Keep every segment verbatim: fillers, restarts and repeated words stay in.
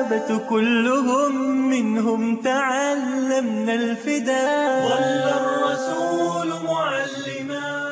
الصحابة كلهم منهم تعلمنا الفداء ظل الرسول معلما.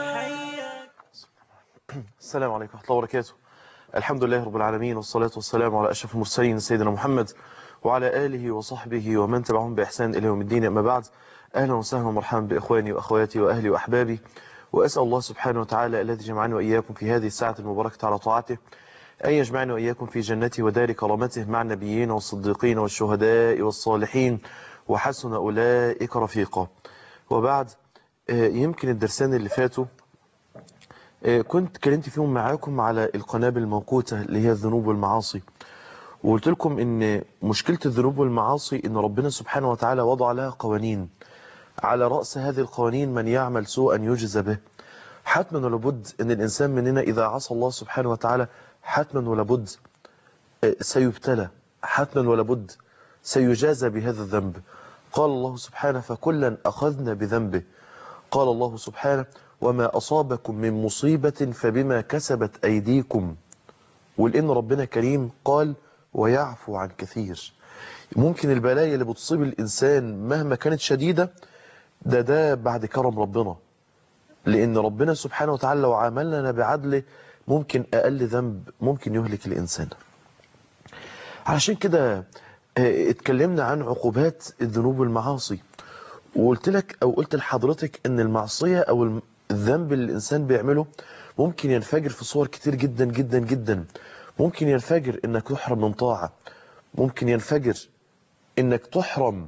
السلام عليكم ورحمة الله وبركاته. الحمد لله رب العالمين، والصلاة والسلام على أشرف المرسلين سيدنا محمد وعلى آله وصحبه ومن تبعهم بإحسان إلى يوم الدين. أما بعد، أهلا وسهلا ومرحبا بإخواني وأخواتي وأهلي وأحبابي، وأسأل الله سبحانه وتعالى الذي جمعني وإياكم في هذه الساعة المباركة على طاعته أن يجمعني وإياكم في جنته ودار كرامته مع النبيين والصديقين والشهداء والصالحين وحسن أولئك رفيقا. وبعد، يمكن الدرسان اللي فاتوا كنت كلمت فيهم معاكم على القنابل الموقوتة اللي هي الذنوب والمعاصي، وقلت لكم ان مشكلة الذنوب والمعاصي ان ربنا سبحانه وتعالى وضع لها قوانين، على رأس هذه القوانين من يعمل سوءا يجزى به. حتما ولابد ان الانسان مننا اذا عصى الله سبحانه وتعالى حتما ولابد سيبتلى، حتما ولابد سيجازى بهذا الذنب. قال الله سبحانه فكلا أخذنا بذنبه. قال الله سبحانه وما أصابكم من مصيبة فبما كسبت أيديكم. ولأن ربنا كريم قال ويعفو عن كثير. ممكن البلايا اللي بتصيب الإنسان مهما كانت شديدة ده ده بعد كرم ربنا، لأن ربنا سبحانه وتعالى لو عاملنا بعدله ممكن أقل ذنب ممكن يهلك الإنسان. علشان كده اتكلمنا عن عقوبات الذنوب والمعاصي، وقلت لك أو قلت لحضرتك أن المعصية أو الذنب اللي الإنسان بيعمله ممكن ينفجر في صور كتير جدا جدا جدا. ممكن ينفجر أنك تحرم من طاعة، ممكن ينفجر أنك تحرم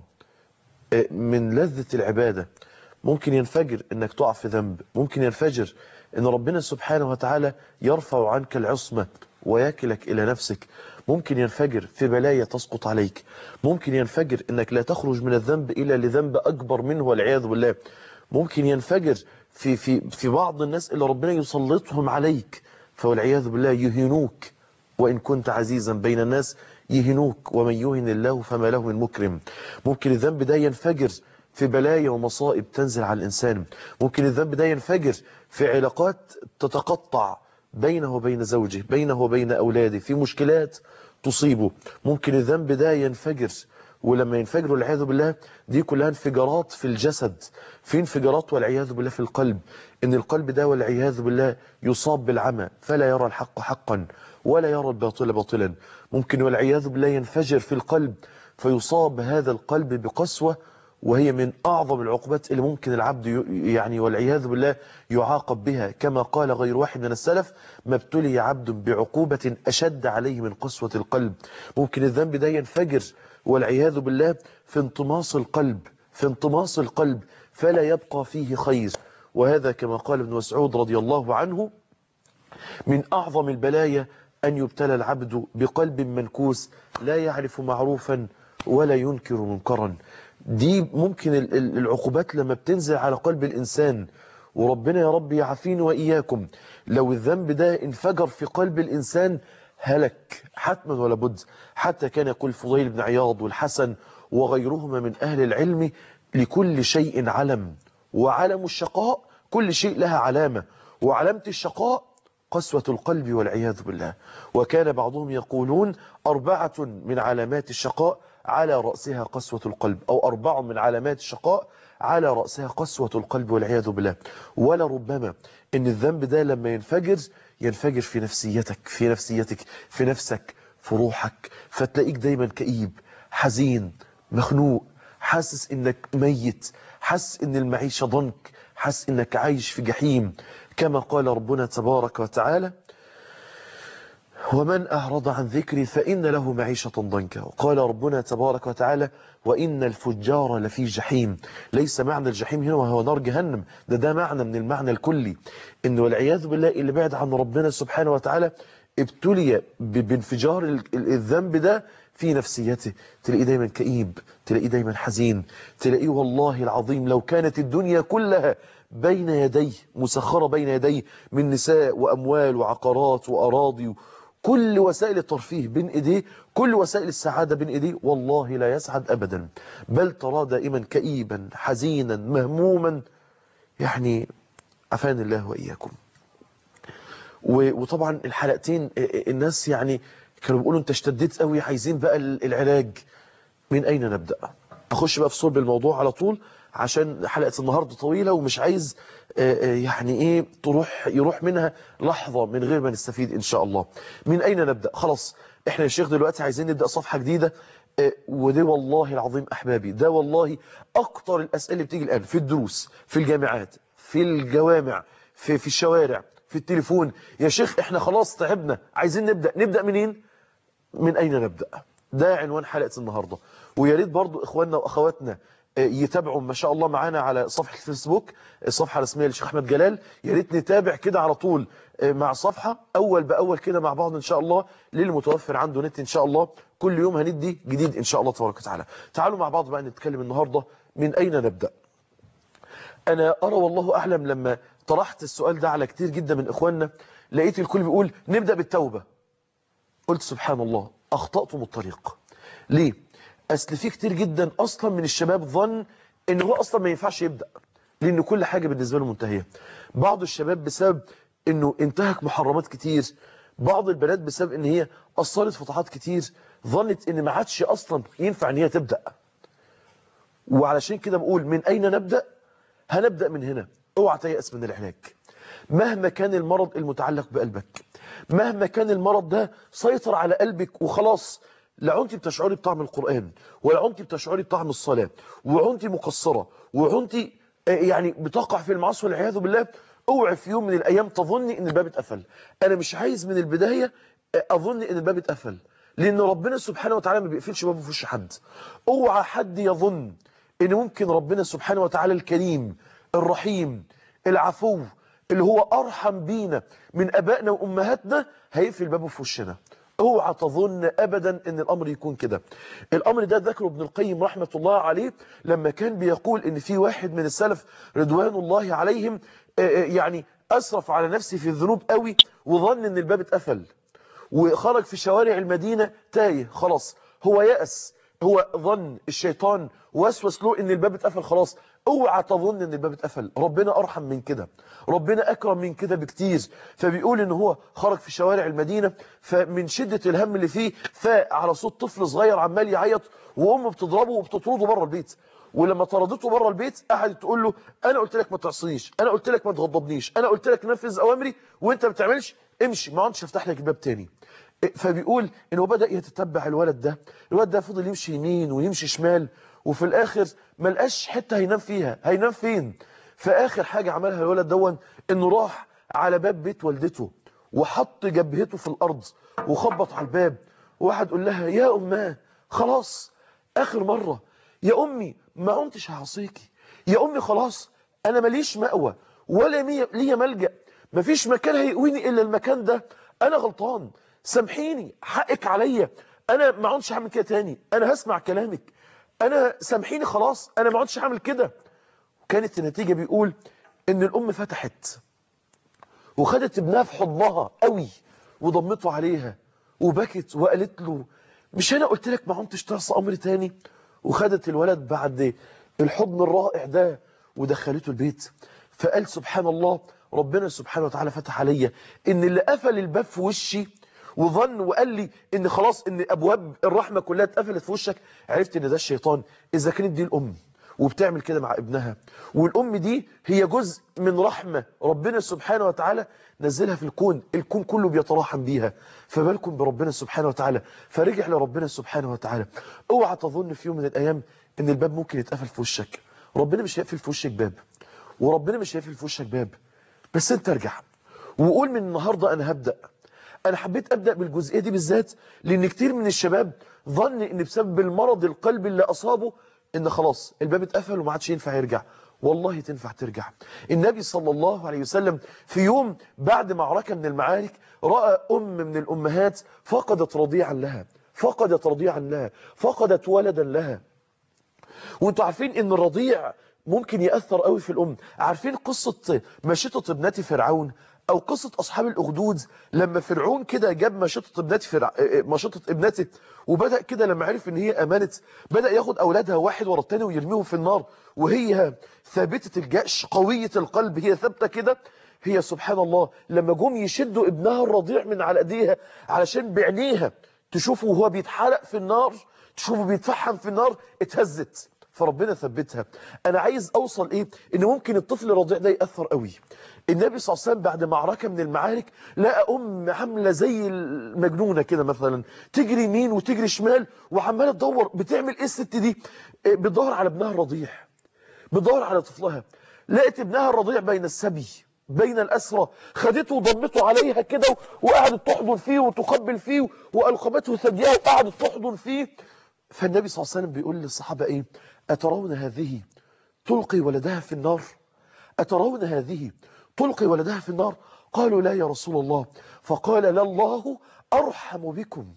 من لذة العبادة، ممكن ينفجر أنك تقع في ذنب، ممكن ينفجر أن ربنا سبحانه وتعالى يرفع عنك العصمة ويكلك إلى نفسك، ممكن ينفجر في بلايا تسقط عليك، ممكن ينفجر أنك لا تخرج من الذنب إلا لذنب أكبر منه والعياذ بالله، ممكن ينفجر في في في بعض الناس اللي ربنا يسلطهم عليك فوالعياذ بالله يهينوك، وإن كنت عزيزا بين الناس يهينوك، ومن يهن الله فما له من مكرم. ممكن الذنب ده ينفجر في بلايا ومصائب تنزل على الإنسان، ممكن الذنب ده ينفجر في علاقات تتقطع بينه وبين زوجه، بينه وبين أولاده، في مشكلات تصيبه. ممكن الذنب ده ينفجر، ولما ينفجر والعياذ بالله دي كلها انفجارات في الجسد، في انفجارات والعياذ بالله في القلب، ان القلب ده والعياذ بالله يصاب بالعمى فلا يرى الحق حقا ولا يرى الباطل باطلا. ممكن والعياذ بالله ينفجر في القلب فيصاب هذا القلب بقسوة، وهي من أعظم العقوبات اللي ممكن العبد يعني والعياذ بالله يعاقب بها، كما قال غير واحد من السلف ما ابتلي عبد بعقوبة أشد عليه من قسوة القلب. ممكن الذنب ده ينفجر والعياذ بالله في انطماس القلب، في انطماس القلب فلا يبقى فيه خير. وهذا كما قال ابن مسعود رضي الله عنه من أعظم البلايا أن يبتلى العبد بقلب منكوس لا يعرف معروفا ولا ينكر منكرا. دي ممكن العقوبات لما بتنزل على قلب الإنسان، وربنا يا رب يعافيني وإياكم، لو الذنب ده انفجر في قلب الإنسان هلك حتما ولا بد. حتى كان يقول فضيل بن عياض والحسن وغيرهما من أهل العلم لكل شيء علم، وعلم الشقاء كل شيء لها علامة، وعلامة الشقاء قسوة القلب والعياذ بالله. وكان بعضهم يقولون أربعة من علامات الشقاء على رأسها قسوة القلب، أو أربع من علامات الشقاء على رأسها قسوة القلب والعياذ بالله. ولا ربما إن الذنب ده لما ينفجر ينفجر في نفسيتك في نفسيتك في نفسك في روحك، فتلاقيك دايما كئيب حزين مخنوق، حاسس إنك ميت، حاسس إن المعيشة ضنك، حاسس إنك عايش في جحيم. كما قال ربنا تبارك وتعالى ومن أعرض عن ذكري فإن له معيشة ضنكا. وقال ربنا تبارك وتعالى وإن الفجار لفي جحيم. ليس معنى الجحيم هنا وهو نار جهنم، ده ده معنى من المعنى الكلي، إنه والعياذ بالله اللي بعد عن ربنا سبحانه وتعالى ابتلي بانفجار الذنب ده في نفسيته، تلاقيه دايما كئيب، تلاقيه دايما حزين، تلاقيه والله العظيم لو كانت الدنيا كلها بين يديه مسخرة بين يديه من نساء وأموال وعقارات وأراضي، كل وسائل الترفيه بين ايديه، كل وسائل السعادة بين ايديه، والله لا يسعد ابدا، بل ترى دائما كئيبا حزينا مهموما. يعني عفان الله واياكم. وطبعا الحلقتين الناس يعني كانوا بيقولوا انت اشتديت قوي، عايزين بقى العلاج. من اين نبدأ؟ اخش بقى في صلب الموضوع على طول عشان حلقة النهاردة طويلة، ومش عايز يعني ايه تروح يروح منها لحظة من غير ما نستفيد ان شاء الله. من اين نبدأ؟ خلاص احنا يا شيخ دلوقتي عايزين نبدأ صفحة جديدة، وده والله العظيم احبابي، ده والله اكتر الاسئلة اللي بتيجي الان في الدروس، في الجامعات، في الجوامع، في في الشوارع، في التليفون. يا شيخ احنا خلاص تعبنا، عايزين نبدأ. نبدأ منين؟ من اين نبدأ؟ ده عنوان حلقة النهاردة. ويا ريت برضو اخواننا واخواتنا يتابعوا ما شاء الله معانا على صفحة الفيسبوك، الصفحة الرسمية للشيخ احمد جلال. يا ريت نتابع كده على طول مع صفحة اول باول كده مع بعض ان شاء الله، للمتوفر عنده نت ان شاء الله. كل يوم هندي جديد ان شاء الله تبارك وتعالى. تعالوا مع بعض بقى نتكلم النهاردة من اين نبدأ. انا ارى والله اعلم لما طرحت السؤال ده على كتير جدا من اخواننا، لقيت الكل بيقول نبدأ بالتوبة. قلت سبحان الله، اخطأتم الطريق. ليه؟ اصل في كتير جدا اصلا من الشباب ظن ان هو اصلا ما ينفعش يبدأ، لان كل حاجة بالنسبة له منتهية. بعض الشباب بسبب انه انتهك محرمات كتير، بعض البنات بسبب ان هي اثرت في طاعات كتير، ظنت ان ما عادش اصلا ينفع ان هي تبدأ. وعلشان كده بقول من اين نبدأ؟ هنبدأ من هنا. اوعى تيأس من العلاج مهما كان المرض المتعلق بقلبك، مهما كان المرض ده سيطر على قلبك وخلاص، لا عنت بتشعري بطعم القرآن، ولا عنت بتشعري بطعم الصلاة، وعنت مقصرة، وعنت يعني بتقع في المعاصي والعياذ بالله. اوعي في يوم من الايام تظني ان الباب اتقفل. انا مش عايز من البداية اظن ان الباب اتقفل، لان ربنا سبحانه وتعالى ما بيقفلش بابه في وش حد. اوعى حد يظن ان ممكن ربنا سبحانه وتعالى الكريم الرحيم العفو اللي هو ارحم بينا من ابائنا وامهاتنا هيقفل بابه في وشنا. اوعى تظن ابدا ان الامر يكون كده. الامر ده ذكره ابن القيم رحمة الله عليه لما كان بيقول ان في واحد من السلف رضوان الله عليهم يعني اسرف على نفسه في الذنوب قوي، وظن ان الباب اتقفل، وخرج في شوارع المدينة تايه خلاص، هو يأس، هو ظن الشيطان وسوس له ان الباب اتقفل خلاص. اوعى تظن ان الباب اتقفل، ربنا ارحم من كده، ربنا اكرم من كده بكتير. فبيقول ان هو خرج في شوارع المدينة، فمن شدة الهم اللي فيه فاق على صوت طفل صغير عمال يعيط، وامه بتضربه وبتطرده بره البيت. ولما طردته بره البيت قعدت تقول له انا قلت لك ما تعصينيش، انا قلت لك ما تغضبنيش، انا قلت لك نفذ اوامري وانت ما بتعملش، امشي ما عادش افتح لك الباب تاني. فبيقول انه بدأ يتتبع الولد ده، الولد ده فضل يمشي يمين ويمشي شمال، وفي الاخر ما لقاش حته هينام فيها. هينام فين؟ فاخر حاجه عملها الولد دون انه راح على باب بيت والدته وحط جبهته في الارض وخبط على الباب، وواحد قال لها يا اماه خلاص اخر مره، يا امي ما عمتش هعصيكي، يا امي خلاص انا ماليش مأوى ولا ليا ملجأ، مفيش مكان هيقويني الا المكان ده، انا غلطان سامحيني حقك عليا، انا ما عدتش هعمل كده تاني، انا هسمع كلامك، انا سامحيني خلاص انا ما عدتش هعمل كده. وكانت النتيجة بيقول ان الام فتحت وخدت ابنها في حضنها قوي وضمته عليها وبكت وقالت له مش انا قلت لك ما عدتش تعصى امر تاني؟ وخدت الولد بعد الحضن الرائع ده ودخلته البيت. فقال سبحان الله، ربنا سبحانه وتعالى فتح عليا ان اللي قفل الباب في وشي وظن وقال لي ان خلاص ان ابواب الرحمه كلها اتقفلت في وشك، عرفت ان ده الشيطان. اذا كانت دي الام وبتعمل كده مع ابنها، والام دي هي جزء من رحمه ربنا سبحانه وتعالى نزلها في الكون، الكون كله بيتراحم بيها، فبالكم بربنا سبحانه وتعالى. فرجع لربنا سبحانه وتعالى. اوعى تظن في يوم من الايام ان الباب ممكن يتقفل في وشك. ربنا مش هيقفل في وشك باب، وربنا مش هيقفل في وشك باب، بس انت ارجع وقول من النهارده انا هبدأ. انا حبيت ابدأ بالجزئية دي بالذات لان كتير من الشباب ظن ان بسبب المرض القلبي اللي اصابه ان خلاص الباب اتقفل وما عادش ينفع يرجع. والله تنفع ترجع. النبي صلى الله عليه وسلم في يوم بعد معركة من المعارك رأى ام من الامهات فقدت رضيعا لها، فقدت رضيعا لها، فقدت ولدا لها. وانتوا عارفين ان الرضيع ممكن يأثر قوي في الام. عارفين قصة مشيطة ابنة فرعون او قصة اصحاب الاخدود لما فرعون كده جاب مشيطة ابنة فرع... مشيطة ابنته، وبدأ كده لما عرف ان هي امانت بدأ ياخد اولادها واحد ورا الثاني ويرميهم في النار، وهي ثابتة الجأش قوية القلب، هي ثابتة كده. هي سبحان الله لما جم يشدوا ابنها الرضيع من على ايديها علشان بعينيها تشوفه وهو بيتحرق في النار، تشوفه بيتفحم في النار، اتهزت، فربنا ثبتها. انا عايز اوصل ايه؟ ان ممكن الطفل الرضيع ده ياثر قوي. النبي صلى الله عليه وسلم بعد معركه من المعارك لقى ام عامله زي المجنونه كده مثلا، تجري يمين وتجري شمال وعماله تدور. بتعمل ايه الست دي؟ بتدور على ابنها الرضيع، بتدور على طفلها. لقت ابنها الرضيع بين السبي، بين الأسرى، خدته وضمته عليها كده وقعدت تحضن فيه وتقبل فيه وألقمته ثديها وقعدت تحضن فيه. فالنبي صلى الله عليه وسلم بيقول للصحابة ايه؟ أترون هذه تلقي ولدها في النار؟ أترون هذه تلقي ولدها في النار؟ قالوا لا يا رسول الله. فقال لله أرحم بكم،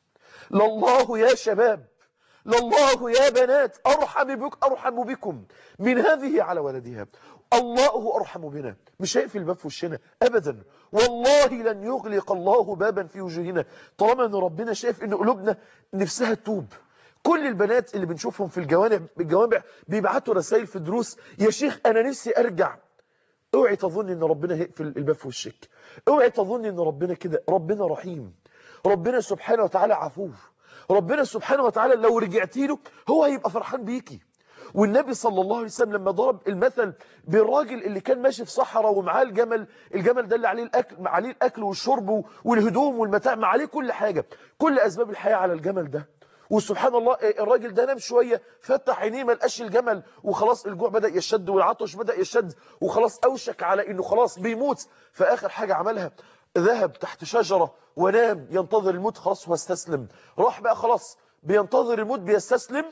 لله يا شباب، لله يا بنات أرحم بك أرحم بكم من هذه على ولدها. الله أرحم بنا، مش هيقفل الباب في وشنا أبدا، والله لن يغلق الله بابا في وجوهنا طالما أن ربنا شايف أن قلوبنا نفسها تتوب. كل البنات اللي بنشوفهم في الجوامع الجوامع بيبعتوا رسائل في دروس: يا شيخ أنا نفسي أرجع. اوعي تظن أن ربنا هيقفل الباب في وشك، اوعي تظن أن ربنا كده. ربنا رحيم، ربنا سبحانه وتعالى عفو، ربنا سبحانه وتعالى لو رجعتي له هو هيبقى فرحان بيكي. والنبي صلى الله عليه وسلم لما ضرب المثل بالراجل اللي كان ماشي في صحراء ومعاه الجمل، الجمل ده اللي عليه الاكل، عليه الاكل والشرب والهدوم والمتاع، ما عليه كل حاجه، كل اسباب الحياه على الجمل ده. وسبحان الله الراجل ده نام شويه، فتح عينيه ما لقاش الجمل، وخلاص الجوع بدا يشد والعطش بدا يشد، وخلاص اوشك على انه خلاص بيموت. فاخر حاجه عملها ذهب تحت شجره ونام ينتظر الموت. خلاص هو استسلم، راح بقى خلاص بينتظر الموت بيستسلم.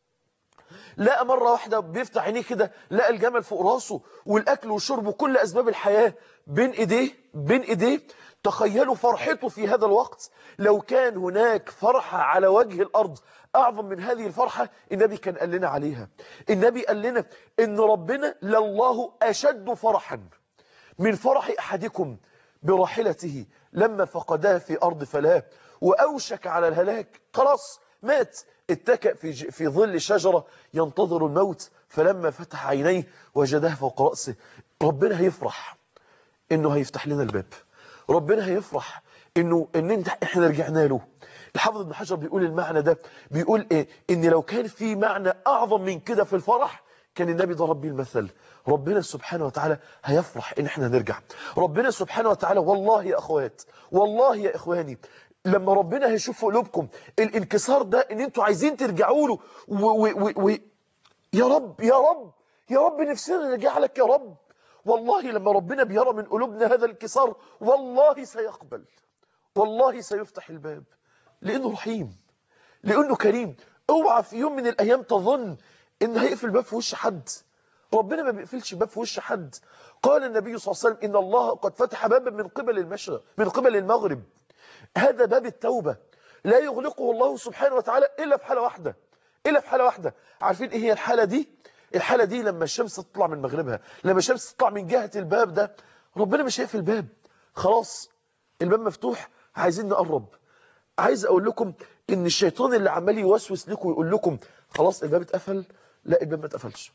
لقى مرة واحدة بيفتح عينيه كده، لقى الجمل فوق راسه والأكل والشرب وكل أسباب الحياة بين إيديه بين إيديه. تخيلوا فرحته في هذا الوقت. لو كان هناك فرحة على وجه الأرض أعظم من هذه الفرحة النبي كان قال لنا عليها. النبي قال لنا إن ربنا لله أشد فرحا من فرح أحدكم براحلته لما فقدها في أرض فلاه وأوشك على الهلاك، خلاص مات، اتكأ في في ظل شجرة ينتظر الموت، فلما فتح عينيه وجدها فوق رأسه. ربنا هيفرح انه هيفتح لنا الباب، ربنا هيفرح انه ان انت احنا رجعنا له. الحافظ ابن حجر بيقول المعنى ده، بيقول ايه؟ ان لو كان في معنى اعظم من كده في الفرح كان النبي ضرب بيه المثل. ربنا سبحانه وتعالى هيفرح ان احنا نرجع. ربنا سبحانه وتعالى والله يا اخوات، والله يا اخواني، لما ربنا هيشوف في قلوبكم الانكسار ده ان انتوا عايزين ترجعوا له و و و يا رب يا رب يا رب نفسنا نرجع لك يا رب، والله لما ربنا بيرى من قلوبنا هذا الانكسار والله سيقبل، والله سيفتح الباب، لانه رحيم، لانه كريم. اوعى في يوم من الايام تظن ان هيقفل باب في وش حد. ربنا ما بيقفلش باب في وش حد. قال النبي صلى الله عليه وسلم ان الله قد فتح بابا من قبل المشرق من قبل المغرب. هذا باب التوبة لا يغلقه الله سبحانه وتعالى إلا في حالة واحدة، إلا في حالة واحدة. عارفين إيه هي الحالة دي؟ الحالة دي لما الشمس تطلع من مغربها، لما الشمس تطلع من جهة الباب ده، ربنا مش هيقفل الباب، خلاص الباب مفتوح، عايزين نقرب. عايز أقول لكم إن الشيطان اللي عمال يوسوس لكم ويقول لكم خلاص الباب اتقفل، لا الباب ما اتقفلش.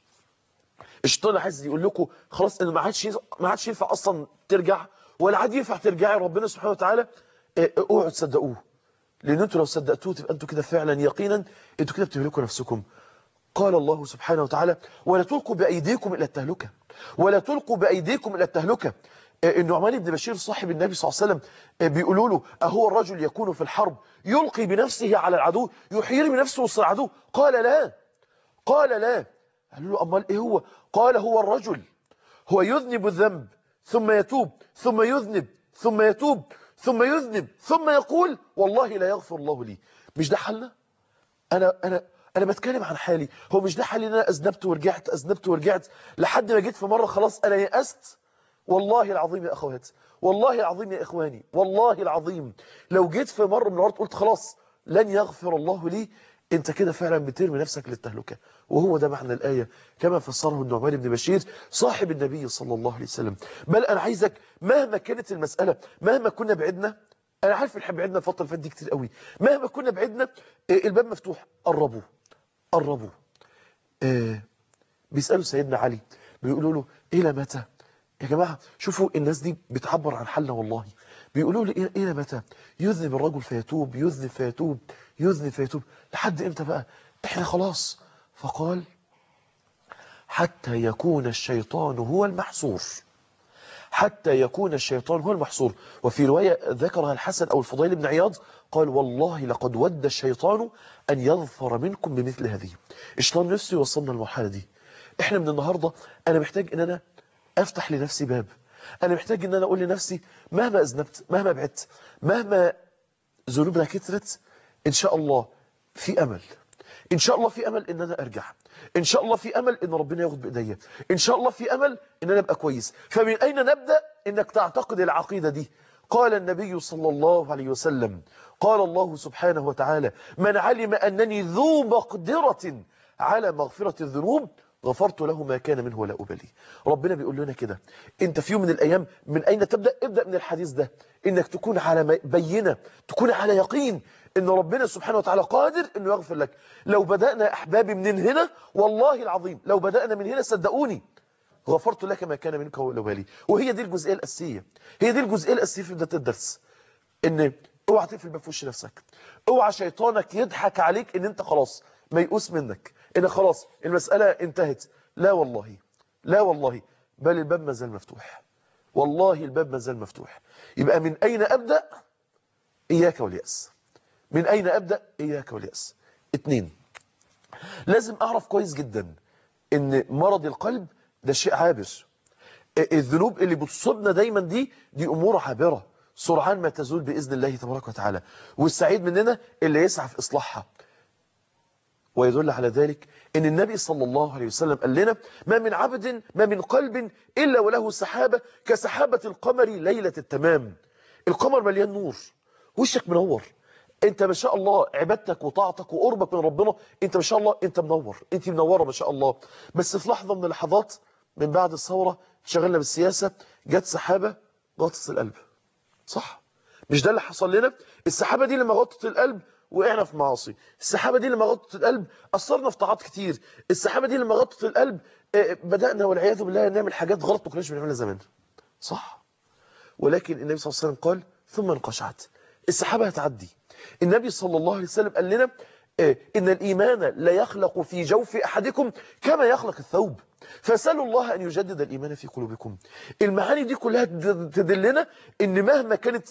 الشيطان عايز يقول لكم خلاص إن ما عادش ما عادش ينفع أصلا ترجع، ولا عاد ينفع ترجعي. ربنا سبحانه وتعالى اوعوا تصدقوه، لان انتوا لو صدقتوه تبقى انتوا كده فعلا يقينا انتوا كده بتهلكوا نفسكم. قال الله سبحانه وتعالى ولا تلقوا بايديكم الى التهلكه، ولا تلقوا بايديكم الى التهلكه. النعمان بن بشير صاحب النبي صلى الله عليه وسلم بيقولوا له اهو الرجل يكون في الحرب يلقي بنفسه على العدو، يحيي بنفسه وسط العدو؟ قال لا، قال لا. قالوا له امال ايه هو؟ قال هو الرجل هو يذنب الذنب ثم يتوب ثم يذنب ثم يتوب ثم يذنب ثم يقول والله لا يغفر الله لي. مش ده حلنا؟ انا انا انا بتكلم عن حالي. هو مش ده حالي ان انا اذنبت ورجعت اذنبت ورجعت لحد ما جيت في مره خلاص انا يأست؟ والله العظيم يا اخوات، والله العظيم يا اخواني، والله العظيم لو جيت في مره من المرات قلت خلاص لن يغفر الله لي، انت كده فعلا بترمي نفسك للتهلكه. وهو ده معنى الايه كما فسره النعمان بن بشير صاحب النبي صلى الله عليه وسلم. بل انا عايزك مهما كانت المساله، مهما كنا بعدنا، انا عارف احنا بعدنا الفتره اللي فاتت دي كتير قوي، مهما كنا بعدنا الباب مفتوح، قربوا قربوا. آه بيسالوا سيدنا علي بيقولوا له الى متى؟ يا جماعه شوفوا الناس دي بتعبر عن حالنا، والله بيقولوا لي إلى متى يذنب الرجل فيتوب يذنب فيتوب يذنب فيتوب لحد إمتى بقى إحنا خلاص؟ فقال حتى يكون الشيطان هو المحصور، حتى يكون الشيطان هو المحصور. وفي رواية ذكرها الحسن أو الفضيل بن عياض قال والله لقد ود الشيطان أن يظفر منكم بمثل هذه. الشيطان نفسه يوصلنا المرحلة دي. إحنا من النهاردة أنا محتاج أن أنا أفتح لنفسي باب، أنا محتاج أن أنا أقول لنفسي مهما أذنبت مهما بعدت مهما ذنوبنا كترت إن شاء الله في أمل، إن شاء الله في أمل إن أنا أرجع، إن شاء الله في أمل إن ربنا ياخد بإيديا، إن شاء الله في أمل إن أنا أبقى كويس. فمن أين نبدأ؟ إنك تعتقد العقيدة دي. قال النبي صلى الله عليه وسلم قال الله سبحانه وتعالى من علم أنني ذو مقدرة على مغفرة الذنوب غفرت له ما كان منه ولا أبالي. ربنا بيقول لنا كده. انت في يوم من الأيام من أين تبدأ؟ ابدأ من الحديث ده، إنك تكون على بينة، تكون على يقين إن ربنا سبحانه وتعالى قادر إنه يغفر لك. لو بدأنا أحبابي من هنا والله العظيم لو بدأنا من هنا صدقوني غفرت لك ما كان منك ولا أبالي. وهي دي الجزئية الأساسية، هي دي الجزئية الأساسية في بداية الدرس، إن اوعى تقفل الباب في وش نفسك، اوعى شيطانك يضحك عليك إن أنت خلاص ميؤوس منك، إن خلاص المسألة انتهت. لا والله، لا والله، بل الباب ما زال مفتوح، والله الباب ما زال مفتوح. يبقى من أين أبدأ؟ إياك واليأس. من أين أبدأ؟ إياك واليأس. اتنين، لازم أعرف كويس جدا إن مرض القلب ده شيء عابر. الذنوب اللي بتصيبنا دايما دي دي أمور عابرة سرعان ما تزول بإذن الله تبارك وتعالى، والسعيد مننا اللي يسعى في إصلاحها. ويدل على ذلك ان النبي صلى الله عليه وسلم قال لنا ما من عبد ما من قلب إلا وله سحابة كسحابة القمر ليلة التمام. القمر مليان نور، وشك منور، انت ما شاء الله عبادتك وطاعتك وقربك من ربنا انت ما شاء الله انت منور، انت منورة ما شاء الله. بس في لحظة من اللحظات من بعد الثورة شغلنا بالسياسة جت سحابة غطت القلب، صح؟ مش ده اللي حصل لنا؟ السحابة دي لما غطت القلب وقعنا في معاصي، السحابة دي لما غطت القلب أثرنا في طاعات كتير، السحابة دي لما غطت القلب بدأنا والعياذ بالله نعمل حاجات غلط ما كناش بنعملها زمان، صح؟ ولكن النبي صلى الله عليه وسلم قال ثم انقشعت. السحابة هتعدي. النبي صلى الله عليه وسلم قال لنا إن الإيمان لا يخلق في جوف أحدكم كما يخلق الثوب فسألوا الله أن يجدد الإيمان في قلوبكم. المعاني دي كلها تدلنا إن مهما كانت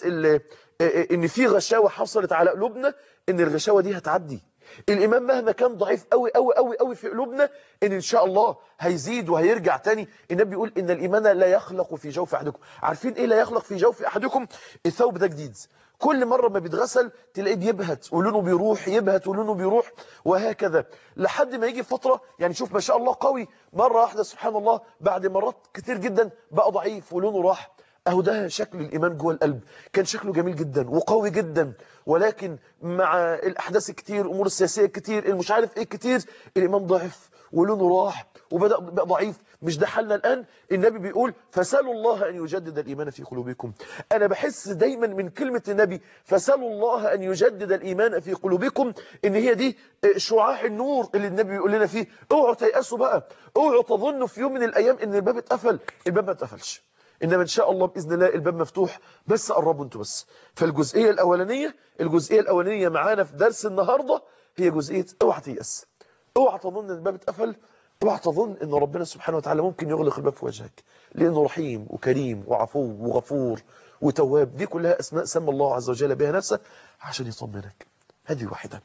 إن في غشاوة حصلت على قلوبنا إن الغشاوة دي هتعدي. الإيمان مهما كان ضعيف قوي قوي قوي قوي في قلوبنا إن إن شاء الله هيزيد وهيرجع تاني. النبي بيقول إن الإيمان لا يخلق في جوف أحدكم. عارفين إيه لا يخلق في جوف أحدكم؟ الثوب ده جديد، كل مرة ما بيتغسل تلاقيه بيبهت ولونه بيروح، يبهت ولونه بيروح، وهكذا لحد ما يجي فترة يعني شوف ما شاء الله قوي مرة واحدة سبحان الله بعد مرات كتير جدا بقى ضعيف ولونه راح. اهو ده شكل الإيمان جوه القلب. كان شكله جميل جدا وقوي جدا، ولكن مع الأحداث الكتير، الأمور السياسية الكتير، المش عارف ايه كتير، الإيمان ضعف ولونه راح وبدأ بقى ضعيف. مش ده حالنا الآن؟ النبي بيقول فسألوا الله أن يجدد الإيمان في قلوبكم. أنا بحس دايما من كلمة النبي فسألوا الله أن يجدد الإيمان في قلوبكم إن هي دي شعاع النور اللي النبي بيقول لنا فيه. اوعوا تيأسوا بقى، اوعوا تظنوا في يوم من الأيام إن الباب اتقفل. الباب ما اتقفلش، إنما إن شاء الله بإذن الله الباب مفتوح، بس قربوا انتوا بس. فالجزئية الأولانية الجزئية الأولانية معانا في درس النهاردة هي جزئية اوعى تيأس، اوعى تظن ان الباب اتقفل، اوعى تظن ان ربنا سبحانه وتعالى ممكن يغلق الباب في وجهك، لأنه رحيم وكريم وعفو وغفور وتواب. دي كلها أسماء سمى الله عز وجل بها نفسه عشان يطمنك. هذه واحدة.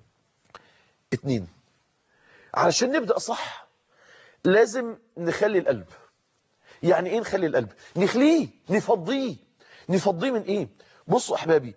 اتنين، علشان نبدأ صح لازم نخلي القلب. يعني ايه نخلي القلب؟ نخليه، نفضيه. نفضيه من ايه؟ بصوا احبابي،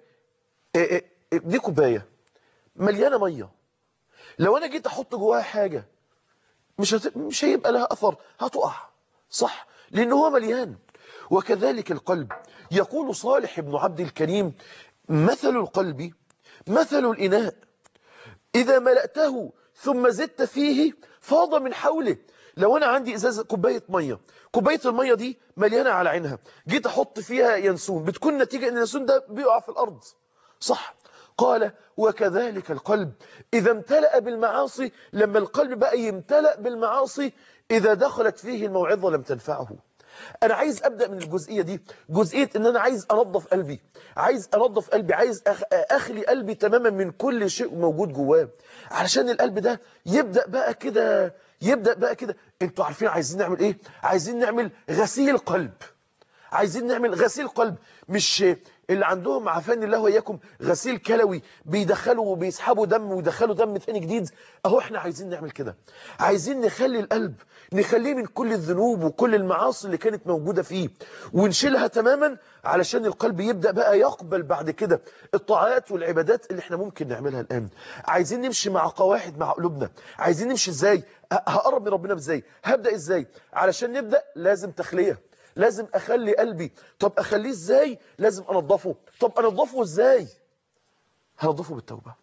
دي كوبايه مليانه ميه، لو انا جيت احط جواها حاجه مش هت... مش هيبقى لها اثر، هتقع، صح؟ لان هو مليان. وكذلك القلب. يقول صالح بن عبد الكريم مثل القلب مثل الإناء إذا ملأته ثم زدت فيه فاض من حوله. لو أنا عندي إزازة كوباية مية، كوباية المية دي مليانة على عينها، جيت أحط فيها ينسون، بتكون نتيجة أن اليانسون ده بيقع في الأرض، صح؟ قال وكذلك القلب إذا امتلأ بالمعاصي، لما القلب بقى يمتلأ بالمعاصي إذا دخلت فيه الموعظة لم تنفعه. انا عايز ابدا من الجزئيه دي، جزئيه ان انا عايز انظف قلبي، عايز انظف قلبي، عايز أخ... اخلي قلبي تماما من كل شيء موجود جواه، علشان القلب ده يبدا بقى كده، يبدا بقى كده. انتوا عارفين عايزين نعمل ايه؟ عايزين نعمل غسيل قلب، عايزين نعمل غسيل قلب. مش اللي عندهم عافاني الله واياكم غسيل كلوي، بيدخلوا وبيسحبوا دم ويدخلوا دم تاني جديد. اهو احنا عايزين نعمل كده، عايزين نخلي القلب، نخليه من كل الذنوب وكل المعاصي اللي كانت موجودة فيه ونشيلها تماما، علشان القلب يبدأ بقى يقبل بعد كده الطاعات والعبادات اللي احنا ممكن نعملها الآن. عايزين نمشي مع قواعد مع قلوبنا، عايزين نمشي ازاي، هقرب من ربنا ازاي، هبدأ ازاي. علشان نبدأ لازم تخلية، لازم اخلي قلبي. طب اخليه ازاي؟ لازم انضفه. طب انضفه ازاي؟ هنضفه بالتوبة،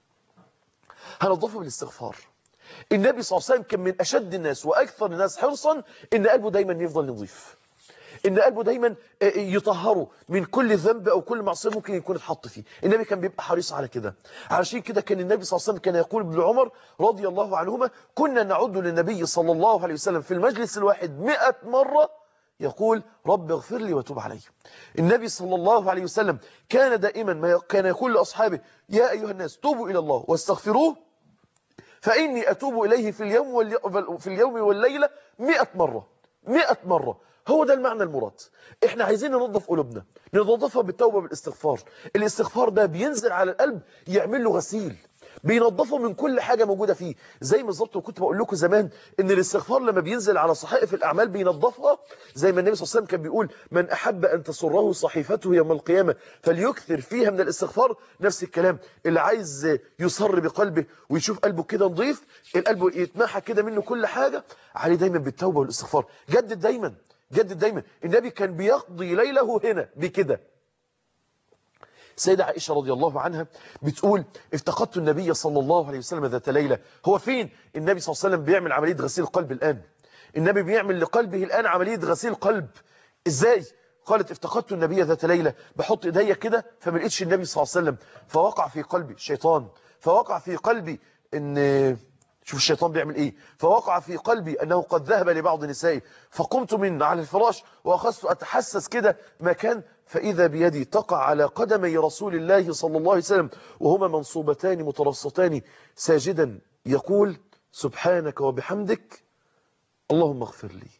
هنضفه بالاستغفار. النبي صلى الله عليه وسلم كان من اشد الناس واكثر الناس حرصا ان قلبه دايما يفضل نظيف، ان قلبه دايما يطهره من كل ذنب او كل معصيه ممكن يكون اتحط فيه. النبي كان بيبقى حريص على كده. علشان كده كان النبي صلى الله عليه وسلم كان يقول ابن عمر رضي الله عنهما: كنا نعد للنبي صلى الله عليه وسلم في المجلس الواحد مئة مرة يقول: رب اغفر لي وتوب علي. النبي صلى الله عليه وسلم كان دائما ما كان يقول لاصحابه: يا ايها الناس توبوا الى الله واستغفروه فاني اتوب اليه في اليوم واللي... في اليوم والليله مئة مره. مئة مره. هو ده المعنى المراد. احنا عايزين ننظف قلوبنا، ننظفها بالتوبه بالاستغفار. الاستغفار ده بينزل على القلب يعمل له غسيل، بينظفه من كل حاجة موجودة فيه. زي بالظبط وكنت بقول لكم زمان ان الاستغفار لما بينزل على صحائف الأعمال بينظفها، زي ما النبي صلى الله عليه وسلم كان بيقول: من أحب أن تسره صحيفته يوم القيامة فليكثر فيها من الاستغفار. نفس الكلام، اللي عايز يصر بقلبه ويشوف قلبه كده نظيف، القلب يتمحى كده منه كل حاجة، عليه دايما بالتوبة والاستغفار. جدد دايما، جدد دايما. النبي كان بيقضي ليله هنا بكده. سيدة عائشة رضي الله عنها بتقول: افتقدت النبي صلى الله عليه وسلم ذات ليلة. هو فين النبي صلى الله عليه وسلم بيعمل عملية غسيل قلب الآن؟ النبي بيعمل لقلبه الآن عملية غسيل قلب. ازاي؟ قالت: افتقدت النبي ذات ليلة، بحط ايديا كده فما لقيتش النبي صلى الله عليه وسلم، فوقع في قلبي الشيطان، فوقع في قلبي ان شوف الشيطان بيعمل ايه، فوقع في قلبي انه قد ذهب لبعض نسائي، فقمت من على الفراش واخذت اتحسس كده ما كان، فاذا بيدي تقع على قدمي رسول الله صلى الله عليه وسلم وهما منصوبتان مترصتان ساجدا يقول: سبحانك وبحمدك اللهم اغفر لي،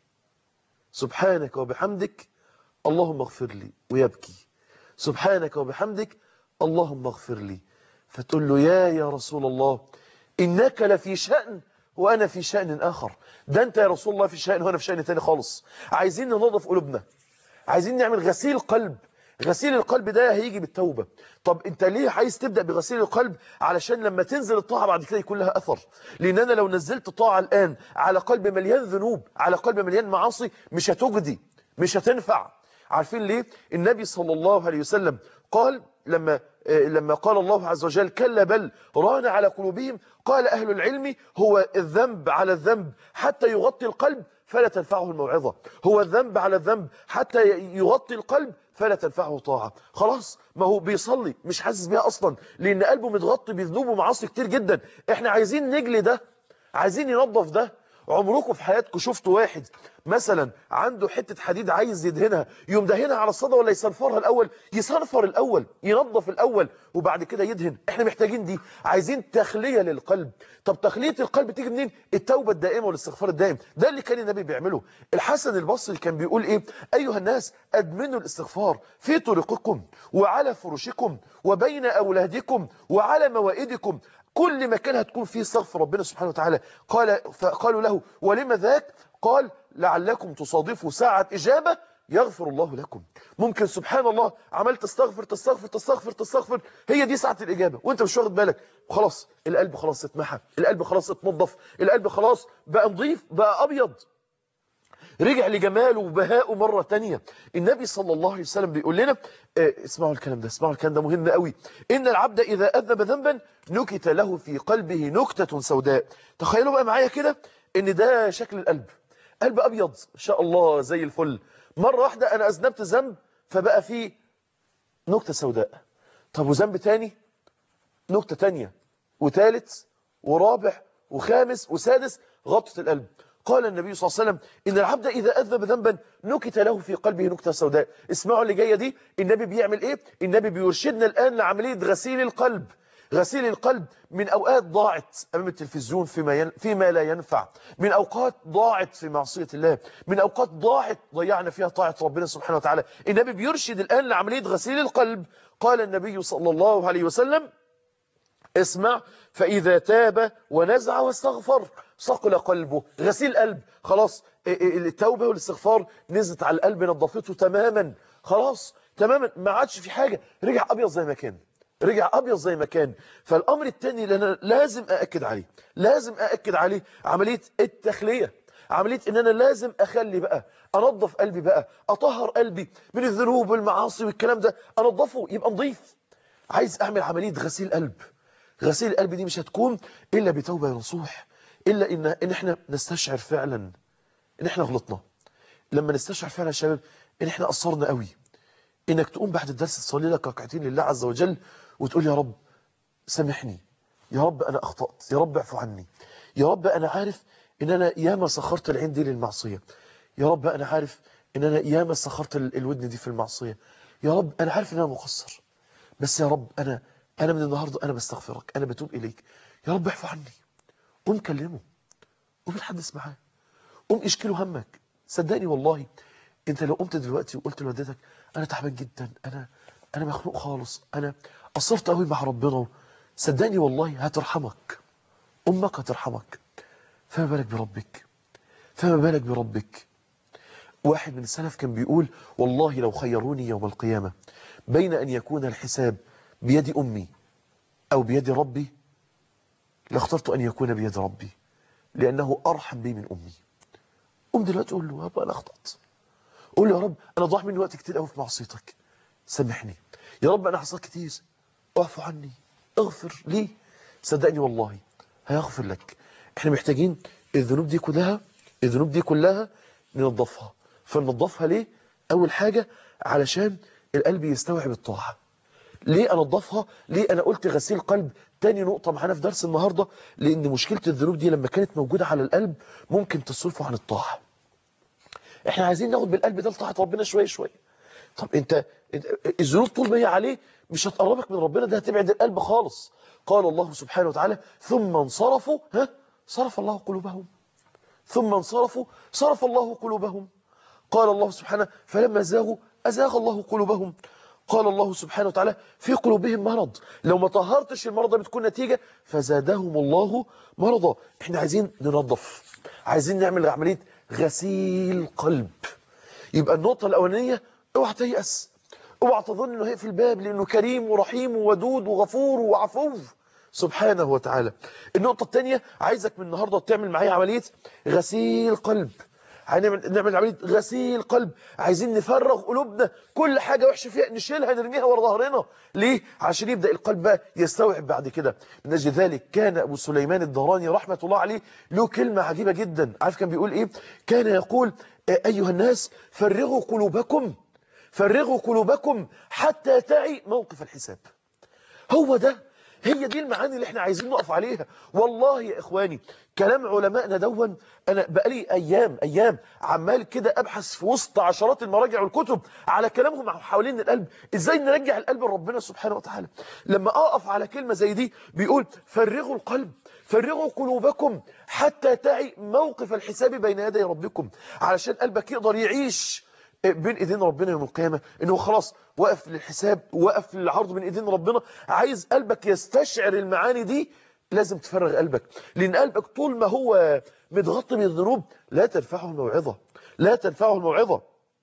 سبحانك وبحمدك اللهم اغفر لي، ويبكي: سبحانك وبحمدك اللهم اغفر لي. فتقول له: يا يا رسول الله، إنك لفي شأن وأنا في شأن آخر. ده أنت يا رسول الله في شأن وأنا في شأن تاني خالص. عايزين ننظف قلوبنا، عايزين نعمل غسيل قلب. غسيل القلب ده هيجي بالتوبة. طب أنت ليه عايز تبدأ بغسيل القلب؟ علشان لما تنزل الطاعة بعد كده يكون لها أثر. لأن أنا لو نزلت الطاعة الآن على قلب مليان ذنوب، على قلب مليان معاصي، مش هتجدي، مش هتنفع. عارفين ليه؟ النبي صلى الله عليه وسلم قال لما لما قال الله عز وجل: كلا بل ران على قلوبهم، قال أهل العلم: هو الذنب على الذنب حتى يغطي القلب فلا تنفعه الموعظة، هو الذنب على الذنب حتى يغطي القلب فلا تنفعه طاعة. خلاص، ما هو بيصلي مش حاسس بيها أصلا لأن قلبه متغطي بذنوب ومعاصي كتير جدا. احنا عايزين نجلي ده، عايزين ينظف ده. عمركم في حياتكم شفتوا واحد مثلا عنده حتة حديد عايز يدهنها، يوم دهنها على الصدى ولا يصنفرها الأول؟ يصنفر الأول، ينظف الأول وبعد كده يدهن. احنا محتاجين دي، عايزين تخلية للقلب. طب تخلية القلب تيجي منين؟ التوبة الدائمة والاستغفار الدائم. ده اللي كان النبي بيعمله. الحسن البصري كان بيقول ايه: أيها الناس أدمنوا الاستغفار في طرقكم وعلى فرشكم وبين أولادكم وعلى موائدكم. كل مكان هتكون فيه استغفر ربنا سبحانه وتعالى. قال فقالوا له: ولما ذاك؟ قال: لعلكم تصادفوا ساعة إجابة يغفر الله لكم. ممكن سبحان الله عملت تستغفر تستغفر تستغفر تستغفر، هي دي ساعة الإجابة وانت مش واخد بالك. خلاص القلب خلاص اتمحى، القلب خلاص اتنظف، القلب خلاص بقى نظيف، بقى أبيض، رجع لجماله وبهاءه مرة تانية. النبي صلى الله عليه وسلم بيقول لنا اه اسمعوا الكلام ده، اسمعوا الكلام ده مهم قوي: إن العبد إذا أذنب ذنبا نكت له في قلبه نكتة سوداء. تخيلوا بقى معايا كده إن ده شكل القلب، قلب أبيض إن شاء الله زي الفل. مرة واحدة أنا أذنبت ذنب فبقى فيه نكتة سوداء. طب وذنب تاني نكتة تانية وثالث ورابع وخامس وسادس، غطت القلب. قال النبي صلى الله عليه وسلم إن العبد إذا أذنب ذنبا نكت له في قلبه نكتة سوداء. اسمعوا اللي جاية دي، النبي بيعمل إيه؟ النبي بيرشدنا الآن لعملية غسيل القلب. غسيل القلب من أوقات ضاعت أمام التلفزيون فيما, ين... فيما لا ينفع، من أوقات ضاعت في معصية الله، من أوقات ضاعت ضيعنا فيها طاعة ربنا سبحانه وتعالى. النبي بيرشد الآن لعملية غسيل القلب. قال النبي صلى الله عليه وسلم اسمع: فإذا تاب ونزع واستغفر صقل قلبه. غسيل قلب، خلاص التوبة والاستغفار نزلت على القلب، نظفته تماما، خلاص تماما، ما عادش في حاجة، رجع أبيض زي ما كان، رجع أبيض زي ما كان. فالأمر الثاني اللي أنا لازم أأكد عليه، لازم أأكد عليه عملية التخلية، عملية إن أنا لازم أخلي بقى، أنظف قلبي بقى، أطهر قلبي من الذنوب والمعاصي والكلام ده، أنظفه يبقى نظيف. عايز أعمل عملية غسيل قلب. غسيل القلب دي مش هتكون إلا بتوبة نصوح، إلا إن, إن إحنا نستشعر فعلا إن إحنا غلطنا. لما نستشعر فعلا يا شباب إن إحنا قصرنا قوي، إنك تقوم بعد الدرس تصلي لك ركعتين لله عز وجل وتقول يا رب سامحني، يا رب أنا أخطأت، يا رب اعفو عني، يا رب أنا عارف إن أنا ياما سخرت العين دي للمعصية، يا رب أنا عارف إن أنا ياما سخرت الودن دي في المعصية، يا رب أنا عارف إن أنا مقصر، بس يا رب أنا أنا من النهاردة أنا بستغفرك، أنا بتوب إليك، يا رب اعفو عني. قوم كلمه، قوم اتحدث معاه، قوم اشكله همك. صدقني والله انت لو قمت دلوقتي وقلت لوالدتك انا تعبان جدا، انا انا مخنوق خالص، انا قصرت قوي مع ربنا، صدقني والله هترحمك، امك هترحمك، فما بالك بربك، فما بالك بربك. واحد من السلف كان بيقول والله لو خيروني يوم القيامة بين ان يكون الحساب بيد امي او بيد ربي لاخترت ان يكون بيد ربي، لانه ارحم بي من امي. قوم دلوقتي قول له يا رب انا اخطأت، قول له يا رب انا ضاع مني وقت كتير قوي في معصيتك، سامحني، يا رب انا حصلت كتير، اعفو عني، اغفر لي. صدقني والله هيغفر لك. احنا محتاجين الذنوب دي كلها، الذنوب دي كلها ننظفها. فننظفها ليه؟ اول حاجة علشان القلب يستوعب الطاعة. ليه انظفها؟ ليه انا قلت غسيل قلب؟ تاني نقطة معانا في درس النهاردة، لان مشكلة الذنوب دي لما كانت موجودة على القلب ممكن تصرفه عن الطاعة. احنا عايزين ناخد بالقلب ده لطاعة ربنا شوية شوية. طب انت الذنوب طول ما هي عليه مش هتقربك من ربنا، ده هتبعد القلب خالص. قال الله سبحانه وتعالى ثم انصرفوا ها صرف الله قلوبهم، ثم انصرفوا صرف الله قلوبهم. قال الله سبحانه فلما زاغوا أزاغ الله قلوبهم. قال الله سبحانه وتعالى في قلوبهم مرض، لو ما طهرتش المرض بتكون نتيجة فزادهم الله مرضا. احنا عايزين ننظف، عايزين نعمل عملية غسيل قلب. يبقى النقطة الأولانية اوعى تيأس، اوعى تظن انه هيقفل الباب، لانه كريم ورحيم وودود وغفور وعفو سبحانه وتعالى. النقطة الثانية عايزك من النهاردة تعمل معايا عملية غسيل قلب. هنعمل نعمل عملية غسيل قلب، عايزين نفرغ قلوبنا، كل حاجة وحشة فيها نشيلها نرميها ورا ظهرنا. ليه؟ عشان يبدأ القلب بقى يستوعب بعد كده. من أجل ذلك كان أبو سليمان الدهراني رحمة الله عليه له كلمة عجيبة جدا. عارف كان بيقول إيه؟ كان يقول أيها الناس فرغوا قلوبكم، فرغوا قلوبكم حتى تعي موقف الحساب. هو ده، هي دي المعاني اللي احنا عايزين نقف عليها. والله يا اخواني كلام علمائنا دون، انا بقالي ايام ايام عمال كده ابحث في وسط عشرات المراجع والكتب على كلامهم حوالين القلب، ازاي نرجع القلب لربنا سبحانه وتعالى. لما اقف على كلمة زي دي بيقول فرغوا القلب، فرغوا قلوبكم حتى تعي موقف الحساب بين يدي ربكم، علشان قلبك يقدر يعيش بين ايدين ربنا يوم القيامة، انه خلاص وقف للحساب، وقف للعرض بين ايدين ربنا. عايز قلبك يستشعر المعاني دي، لازم تفرغ قلبك، لان قلبك طول ما هو متغطي بالذنوب لا تنفعه الموعظة، لا تنفعه الموعظة.